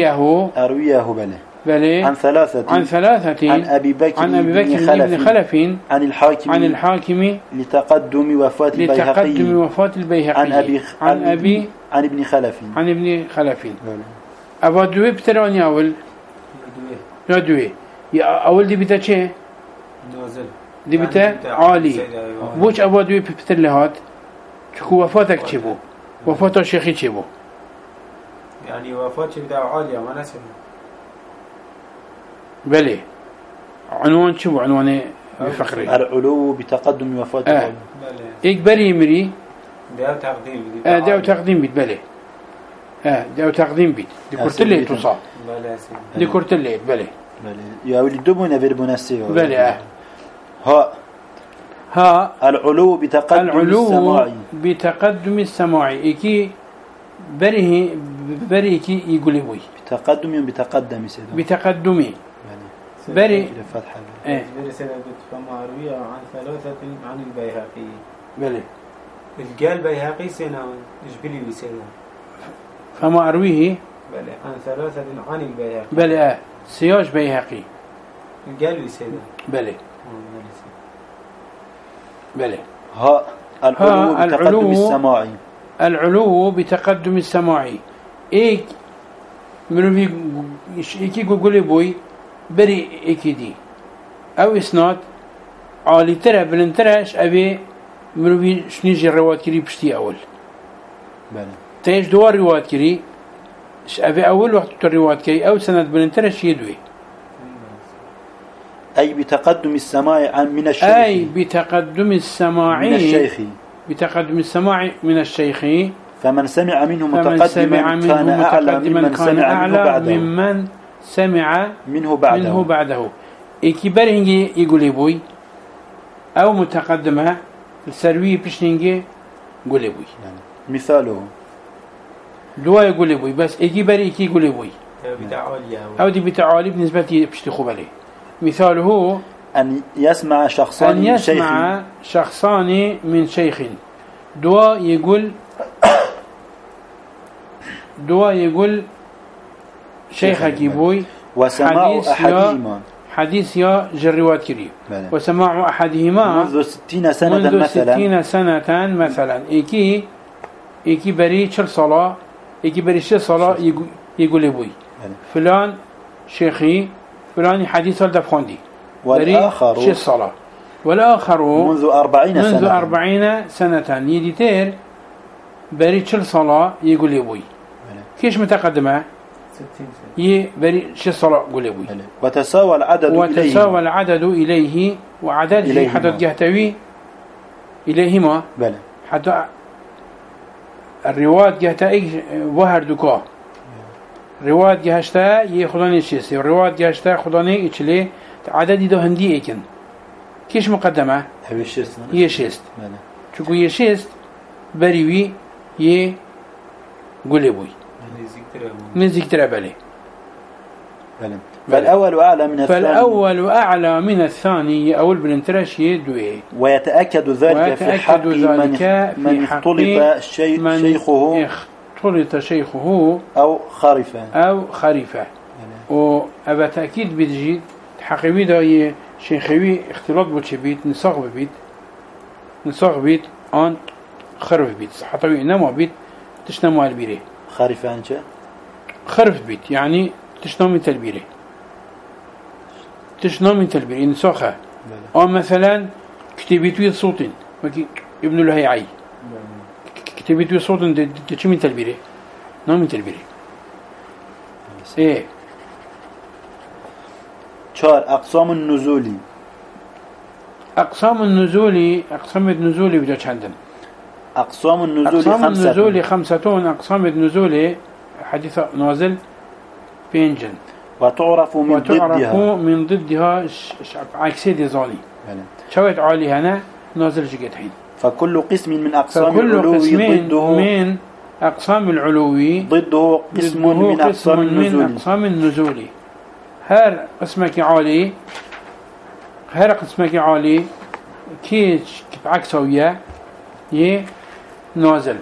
بلى عن ثلاثة عن أبي بكر بن خلف عن الحاكم لتقدم وفاة البيهقي عن ابن خلف أبا دوي بتراني أول لا دوي أول دي بتا شيء دي بتا عالي بوش أبا دوي بتر لهات شكو وفاتك تشبو وفاة الشيخي تشبو يعني وفاة شيخ دا عالية ما نسمه بلي عنوان شو عنوانه بفقري العلو بتقدم وفاة إيك بري مري داو تقديم بيت بلي ده تقديم بيت دي كرتلي تصاب بله سين دي كرتلي بله يا ولي دبونا في المناسبة بله ها العلو بتقدم السماعي بتقدم السماعي إكي بري كي يقولي بوي بتقدم سيدنا بتقدمي بري فتحة بري سنة فما روي عن ثلاثة عن البيهقي بله القال بيهقي سنة إجبلي وسنة فما أرويه بله عن ثلاثة عن البيهقي بله سياج بيهقي القال وسنة بله بله ها العلو بتقدم السماعي العلو بتقدم السماعي إيك منو في إيكي يقولي بوي بري إيكي دي أو إسناد عالي ترى بلنترش أبي منو في شنيجي الرواد كري بشتي أول بله تيج دوار رواد كري أبي أول وقت الرواد كري أو سند بلنترش يدوي أي بتقدم السماع عن من الشيخ أي بتقدم السماع من الشيخ بتقدم السماع من الشيخ فمن سمع منه متقدما كان أعلى ممن سمع منه بعده ممن سمع منه بعده إكبر هنجي يقول بوي أو متقدمة السروي بشنجي يقول بوي مثاله دوا يقول بوي بس إكبر إكي يقول بوي أو دي بتعالي بالنسبة بشتخو عليه مثاله أن يسمع شخصان من شيخ دوا يقول شيخك يبوي وسماع أحدهما حديث يا جروات كريم وسماع أحدهما منذ 60 سنة مثلا إيكي بري شر صلاة إيكي بري شر صلاة يقول يبوي فلان شيخي فلان حديث الدفخاندي والآخر شي الصلاة والآخر منذ 40 سنة يديتير بري شي الصلاة يقول يبوي كيش متقدمة 60 سنة بري شي الصلاة يقول يبوي وتساوى العدد إليه وعدد حدد جهتوي إليهما بلى حتى الروايات جهتاي وهر دكا روايات جهشتا يخداني شيسي روايات جهشتا خداني إيشلي عددي ده هندي إيكن كيش مقدمة يشيست شكو يشيست بريوي قلبوي نزيك ترى بالي فالأول أعلى من الثاني أول بلنترش يدوي ويتأكد ذلك في حق من اختلط شيخه أو خريفة وأبا تأكيد بتجيد حقيقي ده شيخوي اختلاط بتشبيت نصاغ بيت آن خرف بيت حطوي إنما بيت تشنمو البيري خريفة أنت خرف بيت يعني تشنمو تلبيري تشنمو تلبيري نصاخة أو مثلا كتبيتوي صوت ابن له عي كتبيتوي صوت تشمي تلبيري نومي تلبيري إيه شار أقسام النزولي أقسام النزول بجاج عندنا أقسام النزول خمسة أقسام النزول حديث نازل بينجن وتعرف من ضدها عكسي دي زاني شويت عالي هنا نازل جيت حين فكل قسم من أقسام العلو ضده من أقسام العلو ضده قسم من أقسام النزول هر قسمك عالي كيش عكسوية نازل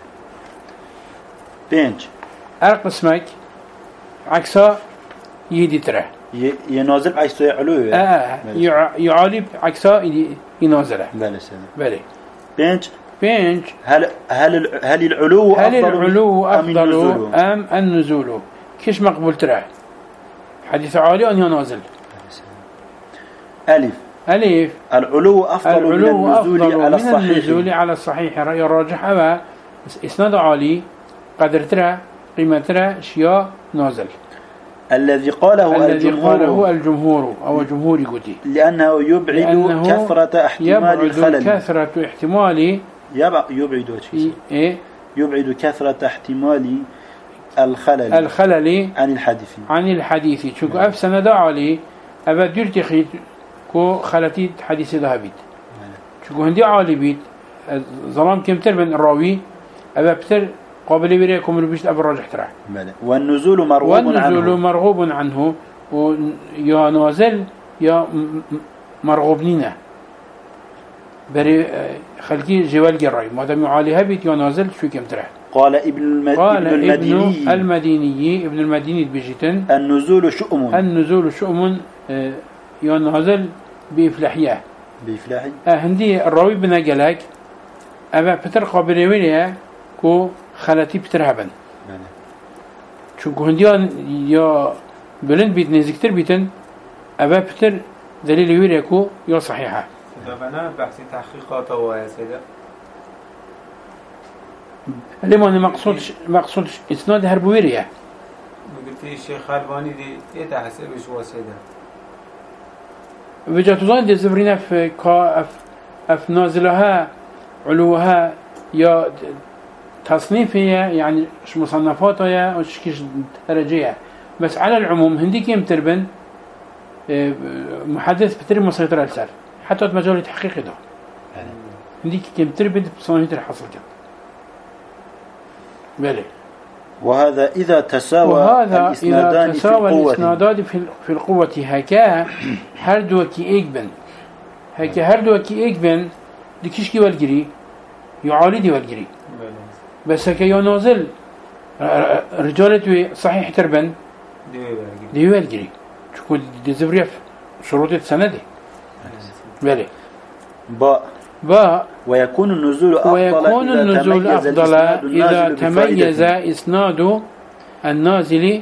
بينج هر قسمك عكسا يدي ترى ينازل بعكسه يعلو يعالي بعكسا ينازله بله بينج هل العلو أفضل أم النزول كيش مقبول ترى حديث عالي أن ينازل ألف العلو أفضل من النزول على الصحيح رأي الراجح أبا إسناد عالي قدر ترى قيمة ترى شيا نازل الذي قاله الجمهور أو جمهور قدي لأنه يبعد كثرة احتمال الخلل يبعد كثرة احتمال الخلل عن الحديث شو أف سند عالي أبا دير تخيط كو خلتي حديث ذهبيت شو هندي عالي بيت ظلام كمتر من الراوي أبا بتر قابل بريكم اللي بيشت أبا الراجح ترى والنزول مرغوب عنه ويا نازل يا مرغوب نينا بري خلقي جوال جراي ما دام يعالي هبيت يا نازل شو كمتر. قال ابن المديني بجيتن النزول شؤم يا نازل بإفلاحية هندي الراوي بنا جلاك أبا بتر قابل وينه كو خلتي بتر هبن شو هنديان يا بلند بيت نزكتر بيتن أبا بتر دليل وينه كو يا صحيحة. فأنا بحث تحقيقات ويا سيدة لما أنا مقصود إسناد هربويرية. قلت الشيخ خالباني دي إيه تحسب شو سيدة. وجاتوزان دي زفرينا في أف نازلها علوها يا تصنيفها يعني ش مصنفاتها أو شكيش درجية بس على العموم هنديك يمتربن محدث بتر مسيطر على السر حتى مجال تحقيق ده هنديك يمتربن بصناعة الحصل كده. بله وهذا إذا تساوى الإسنادان في القوة هكا هردوكي إيقبن دكيشكي والجري يعالي والجري بس هكا ينازل رجالته صحيح تربن دي والجري شكو دي زبريف شروط السنة دي. بله ويكون النزول أفضل إذا تميز إسناد النازل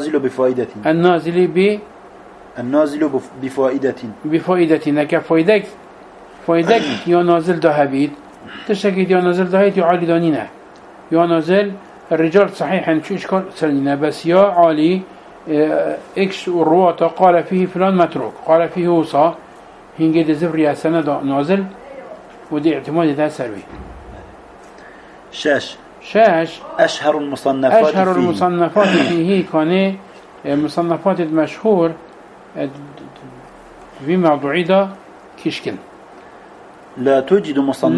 بفائدة نك فائدك يا نازل دهبيت تشكيت يا نازل دهيت يعالي دانينا يا نازل الرجال صحيحا شو إشكال سلينا بس يا عالي إكش والرواة قال فيه فلان متروك قال فيه وصا هنجد زبريا سنة نازل ودي اعتماد ده سروي. شاش أشهر المصنفات فيه كان مصنفات المشهور في موضوعي ده كشكن. لا توجد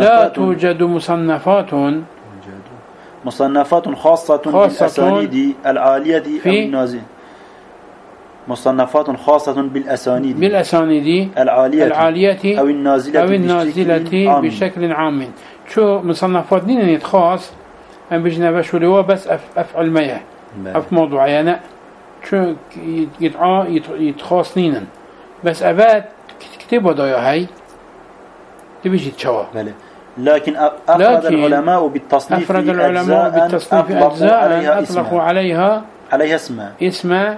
مصنفات خاصة بالأسانيد العالية أو النازل مصنفات خاصة بالأسانيد العالية أو النازلة بشكل عام. شو مصنفات نين خاص أم بجنبه شو اللي هو بس أفعل مياه أف موضوع يعني شو يتخاص نين بس أباد كتبوا ضايا هاي تبيجي تشوا. لكن أفرد العلماء بالتصنيف أجزاء أطلقوا عليها اسم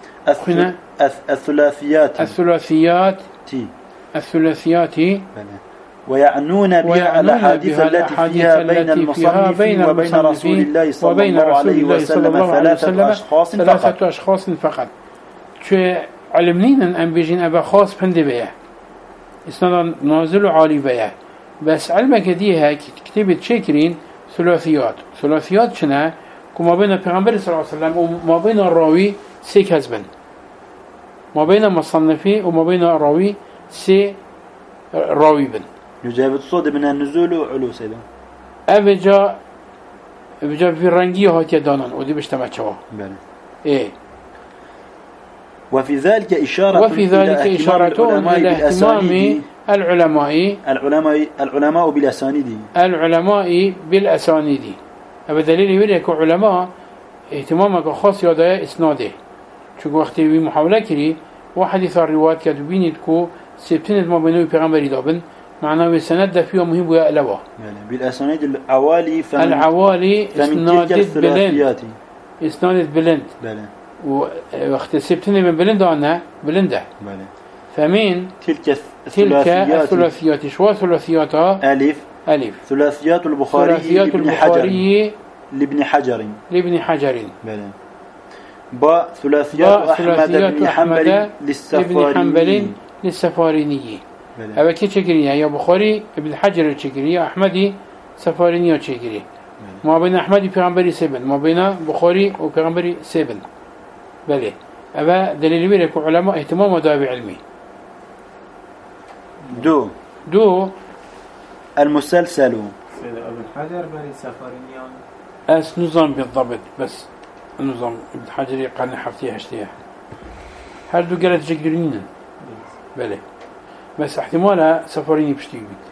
الثلاثيات ويعنون بها الأحاديث التي فيها بين المصنف وبين رسول الله صلى الله عليه وسلم ثلاثة أشخاص فقط. شو علمنين أن بيجين أبا خاص بندي بيا إسناد نازل عالي بيا بس علمك ديها كتبت شكرين ثلاثيات شنا كما بين البيغمبر صلى الله عليه وسلم وما بين الراوي سيك هزبن ما بين مصنفي وما بين الراوي سي راوي بن يجاب الصوت من النزول وعلو سيدا أبجا في الرنجية هاتي دانان ودي بجتمع شوا إيه وفي ذلك إشارة إلى اهتمام العلماء بالأسانيد أبا دليل يقول علماء اهتمامك خاص يدايا إسناده شو وقت محاولة كري واحد يثار روايات كاتبين تكو سبتين ما بينه وبيغمبري دابن معناه السند ده فيه مهم ويا لوا بالأسانيد العوالي إسناد بلند وقت سبتين من بلند أنا بلنده فمين تلك الثلاثيات شو ثلاثياتها ألف ثلاثيات البخاري لابن حجر باء ثلاثيات أحمد بن حنبل للسفاريني أبا كي تشكريها يا بخاري ابن حجر تشكريها أحمدي سفاريني تشكري ما بين أحمد وبيغمبري سبن ما بين بخاري وبيغمبري سبن بله أبا دليل بيلك علماء اهتمام ودابع علمي دو المسلسل سيدة ابن حجر بني سفرينيان أس نظام بالضبط بس النظام ابن حجر يقال حفتيها اشتيها هل دو قالت جقدرين بله بس احتمالها سفريني بشتي بيت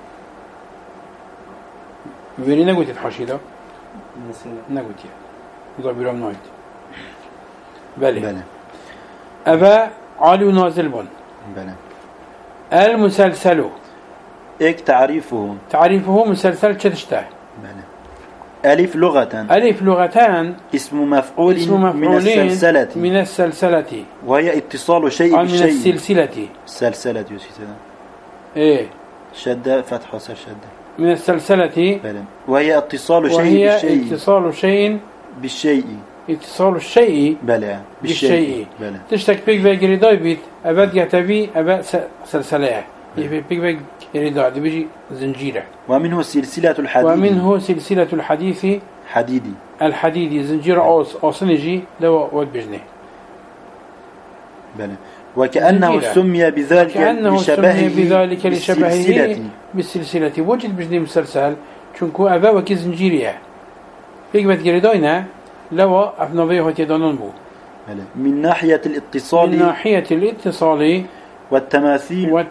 بيري نقول الحاشي ده نقول يا ضرب يوم نايت بله أبا عالي ونازل بون بله المسلسل إيك تعريفه مسلسل شتشته بله ألف لغتان اسم مفعول من السلسلة وهي اتصال شيء من بالشيء السلسلة يوسف ايه شدة فتح وصل شدة من السلسلة بله وهي اتصال شيء بالشيء اتصال الشيء بله بالشيء بله تشتك بيك بيجري داي بيت أبد يعتبي أبد سلسلة بيك بيجري داي بيجي زنجيرة ومنه سلسلة الحديث حديدي الحديدي زنجيرة أوسنجي لو ود بجنه بله وكأنه سمي بذلك لشبهه بالسلسلة وجد بجنه مسلسل چونكو أبا وكي زنجيرية بيك بيجري داينا لو أفنبيه وتدانون بو من ناحية الاتصال والتماثيل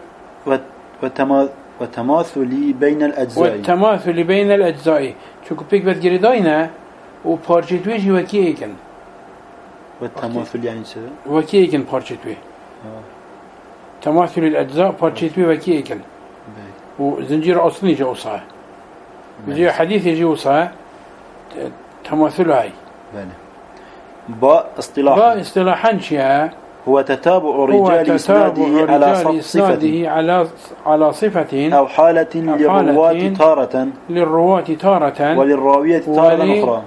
والتماثل بين الأجزاء شوكو بيك بتجري داينا وبارشتويجي وكيكن والتماثل يعني شو وكيكن بارشتوي تماثل الأجزاء بارشتوي وكيكن وزنجير أصلي جوصا بيجي حديث يجي وصا تماثل هاي باء اصطلاحا شيء هو تتابع رجال إسناده على صفة أو حالة للرواة تارة وللراوية تارة أخرى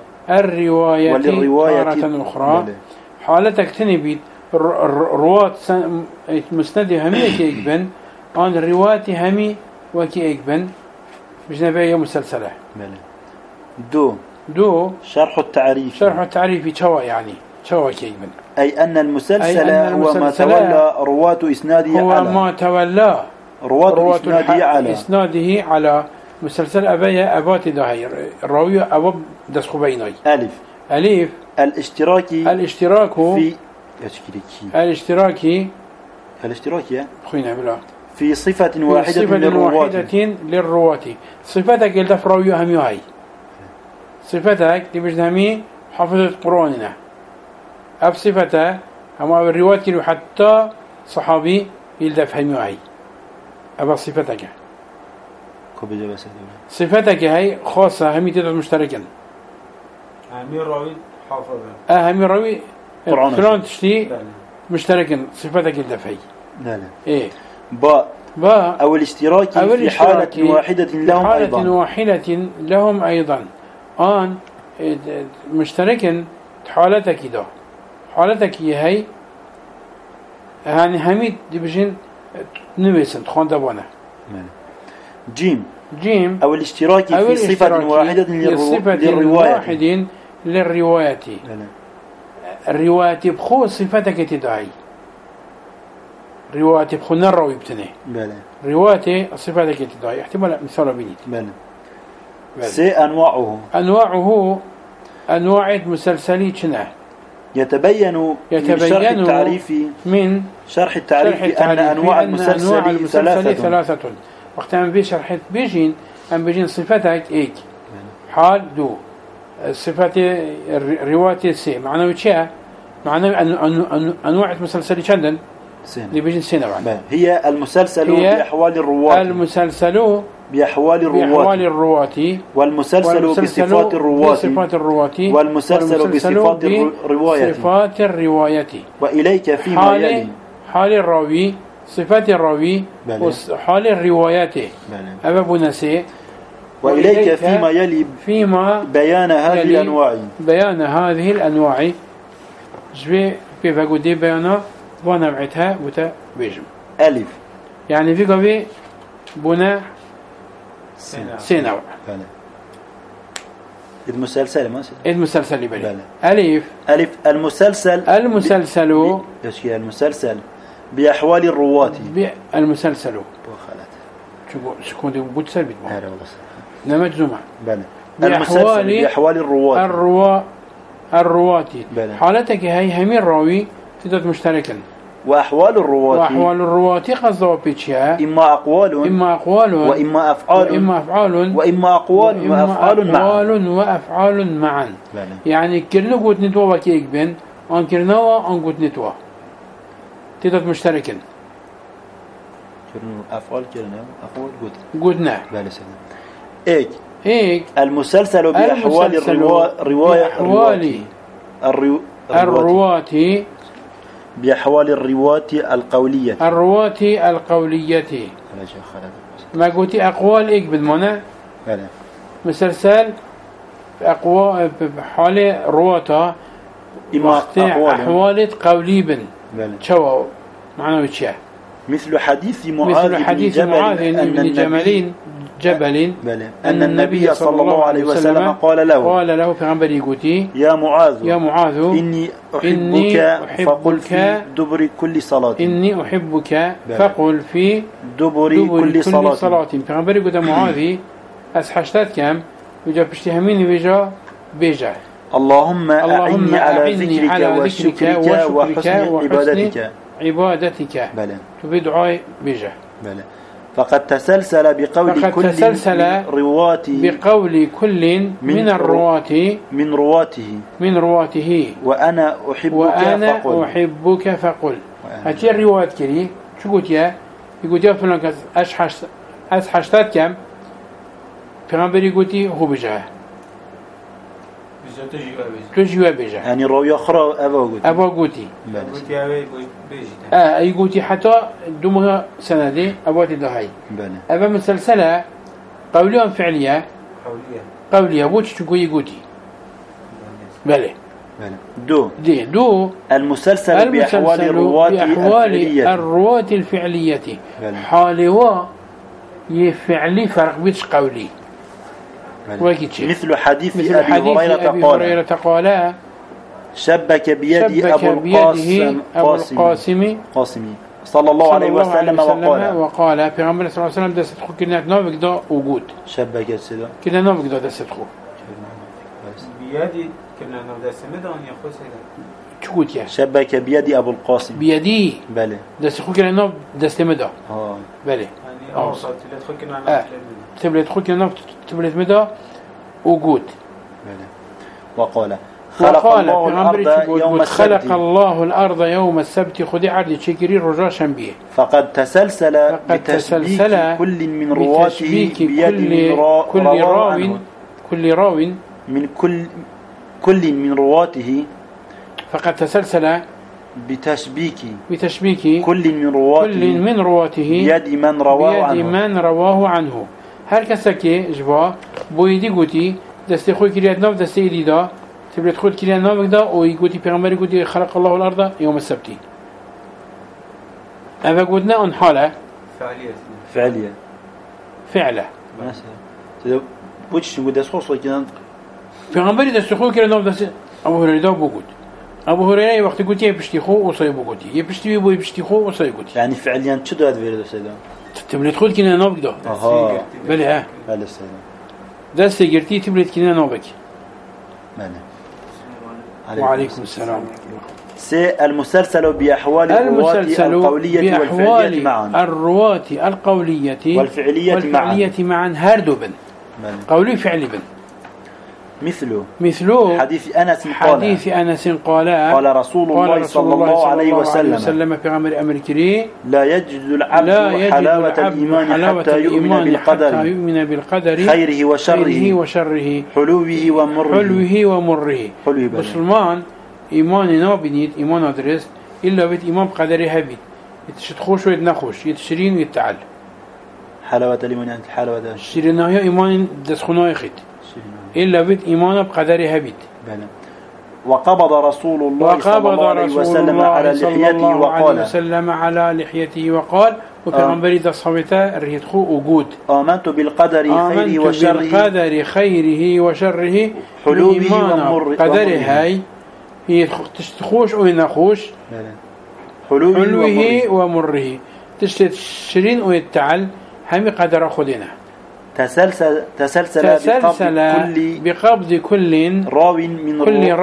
تارة أخرى حالتك تنبيت الرواة مسنده همي كيكبن عن الرواة همي وكيكبن بجنبية مسلسلة دو شرح التعريف شوى يعني شوى كيكبن أي أن المسلسل هو ما تولى رواة إسناده هو على ما تولى رواة إسناده على مسلسل أبايا أباتي دهي الراوية أباب دسخو بيناي ألف الاشتراك في صفة واحدة للرواة صفتك يلتف راوية همي هاي صفتك تبجنهمي حفظة قرآننا أب صفته أما الرواية كيلو حتى صحابي يلدف همي هاي أبا صفتك هاي خاصة همي تدعو مشتركا همي الراوي حافظة همي الراوي قرآن تشتي مشتركا صفتك يلدف هاي إيه باء أو الاشتراك في حالة واحدة لهم أيضا آن مشتركا حالتك ده حالتك هي يعني حميد دبجن نويسن تخون دبانه جيم أو الاشتراك في صفة واحدة للرواية الرواية بخو صفتك تدعي رواية بخو نروي بتنه رواية صفتك تدعي احتمال مثال بنيت سي أنواعه أنواع مسلسلي شنه يتبين من شرح التعريف أن أنواع المسلسل ثلاثة وقت أن بشرحت بيجين أن بيجين صفتك إيك حال دو صفات رواية سي معناه وشيء معناه أنواع المسلسل شندن اللي بيجين سنة بعد هي المسلسل بأحوال الرواة بأحوال الرواة والمسلسل بصفات الرواة والمسلسل بصفات الرواية وإليك فيما يلي حال الراوي صفات الراوي وحال الروايات أباب نسي وإليك فيما يلي بيان هذه الأنواع جبي بفقودي بيانا ونوعتها بيجم ألف يعني في قبي بنا سينوع المسلسل ما سيد المسلسل بلي بلى. ألف المسلسل المسلسل بأحوال الرواة المسلسل وخلات شكون دي بود سلبي هذا والله نمج زمع بلى المسلسل بأحوال الرواة الرواة بلى. حالتك هي همين راوي تدت مشتركا وأحوال الرواة قصدوا بيتشها إما أقوال وإما أفعال وإما أقوال وأفعال معا بلى. يعني كرنا قوت نتوى وكيك بين أن كرنا وأن قوت نتوى تدت مشتركا أفعال قلنا بلى سلام إيك المسلسل بأحوال الرواة بأحوال الرواة القولية ما قلت أقوال إيك بالمعنى مسلسل بحال رواة إما أحوال قولي بن شو معنى وشيء مثل حديث معاذ بن جبل أن النبي صلى الله عليه وسلم قال له في غنبر يقولي يا معاذ إني أحبك فقل في دبر كل صلاة إني أحبك فقل في دبر كل صلاة في غنبر يقول معاذ أسحشتات كم وجا بشتهمين بيجا اللهم أعني على ذكرك وشكرك وحسن عبادتك بلى تبي دعاء بيجا بلى فقد تسلسل بقول كل من الرواة من رواته وأنا أحبك فقل هاتي الروايات كري شو قلت يا يقول يا فلان أسحشتات كم في غنبري قلتي هو بجاه تجيوا بيجا يعني روي أخرى أبا قوتي أي قوتي حتى دومها سندي أبواتي دهاي أبا مسلسلة قولية فعلية قولية بوتش تقولي قوتي بله دو المسلسل بأحوال الرواة الفعلية حالوا يفعلي فرق بيتش قولي مثل حديث أبي هريرة قال شبك بيدي أبو القاسم صلى الله عليه وسلم وقال في عمر صلى الله عليه وسلم دست خو كنا نوبك دا وجود شبك السيدة كنا نوبك دا دست خو بيدي كنا نوبك دست مدى أن يخو سيدة تقول يا شبك بيدي أبو القاسم بيدي بله دست خو كنا نوب دست مدى بله يعني أوصل تلت خو كنا نوب تبلت خو كنا نوب تبلت مدى وجود وقال خلق الله الأرض يوم السبت خدي عرض شكري رجاء شنبيه فقد تسلسل بتشبيك كل من رواته بيد كل راو من كل من رواته فقد تسلسل بتشبيك كل من رواته بيد من رواه عنه هر کسی جوا بویدی گویی دستی خود کلیت ناف دستی دیدا تبرد خود کلیت ناف دا و گویی پیغمبری گویی خلق الله الارض يوم السبت هذا قلنا أن حالة فعلة مثلا بوش نقول دست خصوصا كده پیغمبری دستی خود کلیت ناف دستی أبو هريرة بوجود أبو هريرة وقت قلت يبشتي خو وصي بوجودي يبشتي بو يبشتي خو وصي قلت يعني فعليا شو ده هذا سيدا تبلت خود كنا نوبك ده بله ها بله سيدا دست قرتي تبلت كنا نوبك بله وعليكم السلام المسلسل بأحوال الرواة القولية والفعلية معا الرواة القولية والفعلية معا هردو بن قولي فعلي بن مثل حديث أنس قال رسول الله صلى الله عليه وسلم في عمر أمريكي لا يجد العبد حلاوة الإيمان حتى يؤمن بالقدر خيره وشره حلوه ومره مسلمان إيمان نابنيت إيمان أدرس إلا بيت إيمان بقدره هبيت يتشتخوش ويتنخوش يتشرين ويتعال حلاوة الإيمان يعني الحلاوة شريناه إيمان دسخناه خيت إلا بيت إيمانه بقدره هبيت وقبض رسول الله صلى الله عليه وسلم على لحيته وقال وكان دا صوتا ريتخو وجود آمنت بالقدر خيره وشره بالقدر خيره وشره حلوه ومره قدره هاي هي تستخوش أو ينخوش حلوه ومره تشترين أو يتعل هم قدر خدنا تسلسل بقبض كل راو من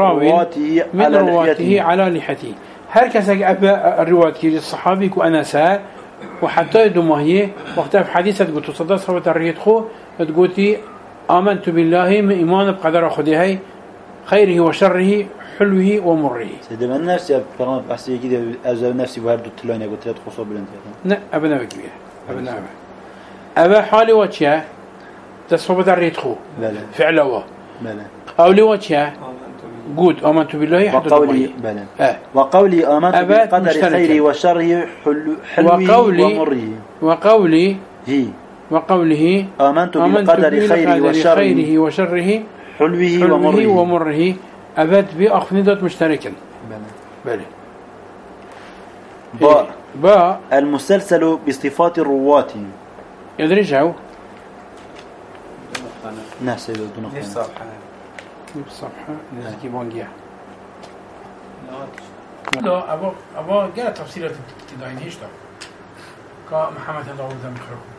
رواته على لحيته هر كسك أبا الرواية الصحابي كأنسا وحتى دمهيه وقتها في حديثة قلت صدق صوت الريت خو تقولي آمنت بالله من إيمان بقدر خديه خيره وشره حلوه ومره. سيدي من نفسي أبقى أحسي كده أزال نفسي وهردو التلاني قلت لا تخصوا بلنتي. لا أبنا بكبير أبا حالي وجهه تصوت الريت خو فعله قولي وجهه قود آمنت بالله وقولي آمنت بالقدر خيره وشره حلوه ومره وقوله آمنت بالقدر خيره وشره حلوه ومره أبد بأخفندات مشتركا بله باء المسلسل بصفات الرواة يدرجه نفس الدنيا صفحة نزكي بانجيا لا أبا جاء تفسيرات تدعين هيش كا محمد الله وزم خرق